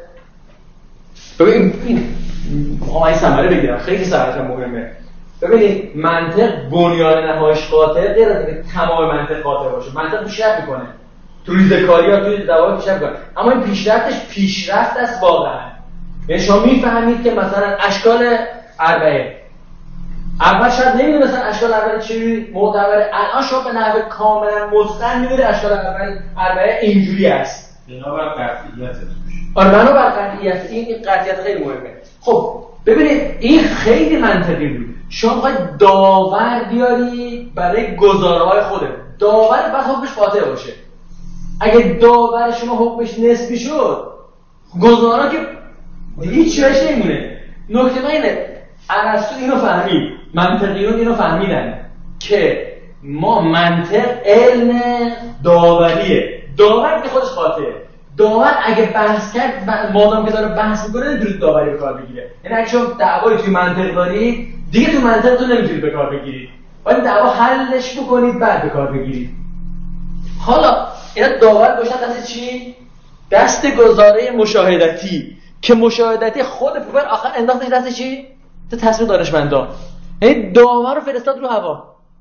ببین این ثمره بگیرم خیلی ثمرش مهمه. ببینید منطق بنیان نهاییش قاطع غیر از اینکه تمام منطق قاطع باشه. منطق پیشرفت میکنه تو ریزکاری ها توی دوام پیشرفت میکنه، اما این پیشرفتش پیشرفت است واقعا. یعنی شما میفهمید که مثلا اشکال اربعه اول شاید نمیدونستن اشکال اربعه چی معتبره، الان شما به نحو کاملا متقن میدونید اشکال اربعه اینجوری است. بنابر قطعیت. بنابر قطعیت. این قطعیت خیلی مهمه. خب ببینید این خیلی منطقی بود. شما باید داور بیاری برای گزارهای خوده. داور باید حکمش قاطع باشه. اگه داور شما حکمش نسبی شد، گزارها که هیچ چیزش نمیمونه. نکته اینه ارسطو اینو فهمید، منطقیون اینو فهمیدن که ما منطق علم داوریه. داور که خودش قاطعه. داور اگه بحث کرد مادام که داره بحث میکنه نمیتونید داوری به کار بگیره. یعنی اگه شما دعوایی توی منطق دارید دیگه تو منطقتون نمیتونید به کار بگیرید، باید دعوا حلش بکنید بعد به کار بگیرید. حالا اینا داور باشن دست چی؟ دست گزاره مشاهدتی که مشاهدتی خود پوپر آخر انداختش دست چی؟ تو تصمیم دانشمندا. یعنی داور رو فرستاد رو هوا.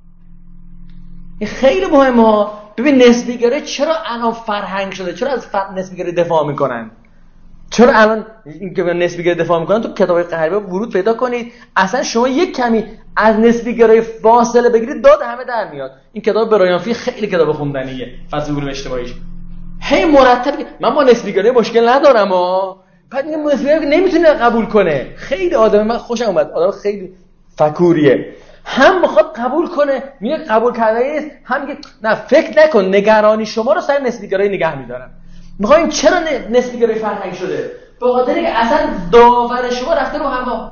این خیلی مهمه. ببین نسبیگرایی چرا الان فرهنگ شده؟ چرا از نسبیگرایی دفاع میکنن؟ چرا الان این که نسبیگرایی دفاع میکنن؟ تو کتابای غربی ورود پیدا کنید، اصلا شما یک کمی از نسبیگرایی فاصله بگیرید داد همه در میاد. این کتاب برایانفی خیلی کتاب خوندنیه، فلسفه علوم اجتماعیش. هی مرتب من با نسبیگرایی مشکل ندارم بعد میگم نسبیگرایی نمیتونه قبول کنه. خیلی آدم من خوشم اومد، آدم خیلی فکوریه، هم میخواد قبول کنه، میگه قبول کردنی نیست، هم میگه نه فکر نکن، نگرانی شما رو سر نسبیگرایی نگه میدارم. میخوایم چرا نسبیگرایی فرهنگ شده؟ به خاطر اینکه اصلا داور شما رفته رو هوا.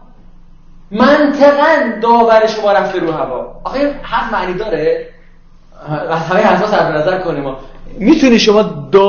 منطقاً داور شما رفته رو هوا. آخه حرف معنی داره؟ همه حرفا صرف نظر کنیم. میتونی شما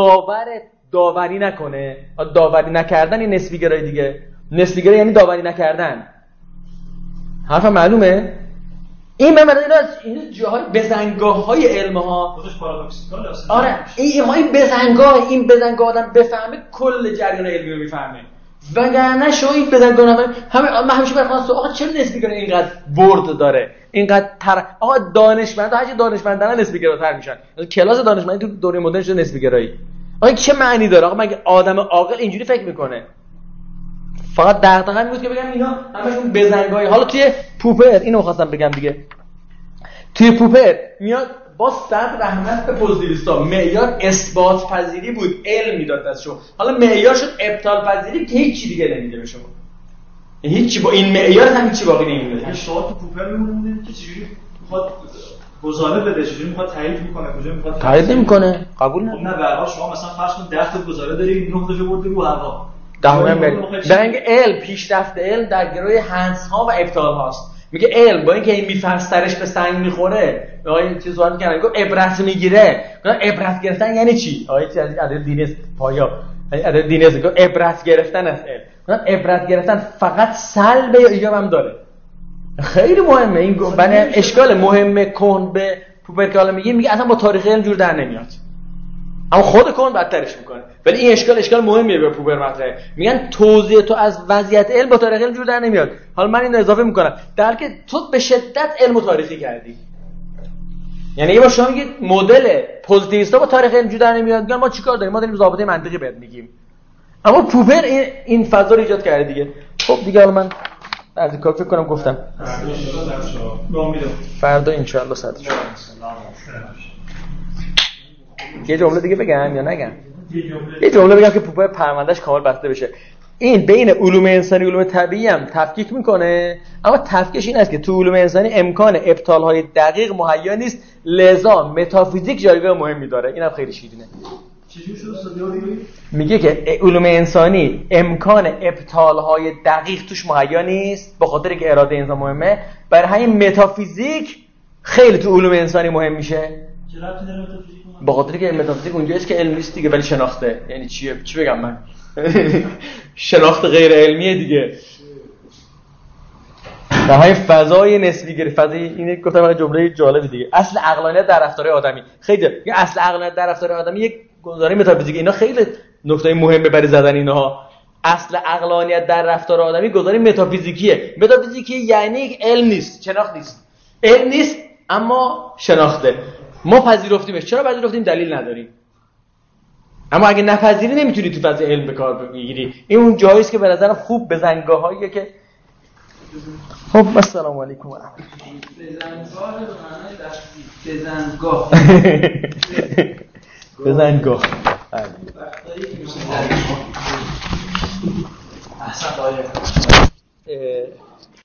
داوری نکنه؟ داوری نکردن این نسبیگرایی دیگه. نسبیگرایی یعنی داوری نکردن. حرف معلومه؟ این به معنی این جاهای بزنگاه‌های علم ها خودش پارادوکسیکال است. آره این بزنگاه آدم بفهمه کل جریان علمی رو میفهمه. وگرنه شو این بزنگاه من همیشه برخوام آقا چرا نسبیگرا اینقدر برد داره اینقدر آقا دانشمند هر چی دانشمندانه نسبیگراتر میشن. کلاس دانشمندی تو دوره مدرن شده نسبیگرایی. آقا چه معنی داره؟ آقا مگه آدم عاقل اینجوری فکر میکنه؟ فقط دغدغه‌ام بود که بگم اینا همشون بزنگاهی. حالا توی پوپر اینو خواستم بگم دیگه، توی پوپر میاد با صد رحمت به پوزیتیویستا معیار اثبات پذیری بود، علم میداد دستشو. حالا معیار شد ابطال پذیری که هیچ چی دیگه نمیده به شما. هیچ چی با این معیار هم هیچ چی باقی نمیمونه. یعنی شما تو پوپر میمونید که چجوری میخواد گزاره بده، چجوری میخواد تایید میکنه، کجا میخواد تایید نمیکنه، قبول نه. نه به هر حال شما مثلا فرض کن 10 تا گزاره داری 9 تاشو برده رو هوا. در اینکه علم پیشرفت علم در گروه هنس ها و ابطال هاست. میگه علم با اینکه این میفسرش به سنگ میخوره، آقا چیز سوال میکنه میگه عبرت میگیره. عبرت گرفتن یعنی چی؟ آقا چیز از عدد دینیس پایا عدد دینیس میگه عبرت گرفتن از علم. عبرت گرفتن فقط سلب یا ایجاب هم داره. خیلی مهمه این بنه اشکال مهمه کون به پوپر که حالا میگه اصلا با تاریخ علم جور در نمیاد. اما خود کون بدترش میکنه. ولی این اشکال مهمیه به پوپر مطرحه. میگن توضیح تو از وضعیت علم با تاریخ علم جور در نمیاد. حالا من این اضافه میکنم در که تو به شدت علم و تاریخی کردی. یعنی یه بار شما میگید مدل پوزیتیویستا با تاریخ علم جور در نمیاد، میگن ما چیکار داریم؟ ما داریم ضابطه منطقی بهت میگیم. اما پوپر این فضا رو ایجاد کرده دیگه. خب دیگه حالا من از کار فکر کنم گفتم. فردا ان شاء الله صد یه جمله دیگه بگم یا نگم؟ یه جمله بگم که پوپر پروندهش کامل بسته بشه. این بین علوم انسانی و علوم طبیعی هم تفکیک میکنه، اما تفکیکش این است که تو علوم انسانی امکان ابطال‌های دقیق مهیا نیست، لذا متافیزیک جایگاه مهمی داره. اینم خیلی شیرینه. چجوری شد استادیاری؟ میگه که علوم انسانی امکان ابطال‌های دقیق توش مهیا نیست به خاطر که اراده انسان مهمه، برای همین متافیزیک خیلی تو علوم انسانی مهم میشه. چه ربطی داره متافیزیک؟ به خاطر که متافیزیک اونجاست که علم نیست دیگه ولی شناخته. یعنی چی بگم من؟ شناخت غیر علمیه دیگه. در همین فضای نسبی گیری فضای اینه گفتم من جمله جالبی دیگه. اصل عقلانیت در رفتار آدمی. خیلی یه اصل عقلانیت در رفتار آدمی یک گزاره متافیزیک. اینا خیلی نکته مهمه برای زدن اینها. اصل عقلانیت در رفتار آدمی گزاره متافیزیکیه. متافیزیکی یعنی یک علم نیست، شناخت نیست. علم نیست اما شناخته. ما پذیرفتیمش. چرا پذیرفتیم؟ دلیل نداریم. اما اگه نپذیری نمیتونی تو فضای علم به کار بگیری. این اون جایی است که به نظرم خوب بزنگاهاییه که خب السلام علیکم و رحمت بزنگاه بزنگاه احسن دایره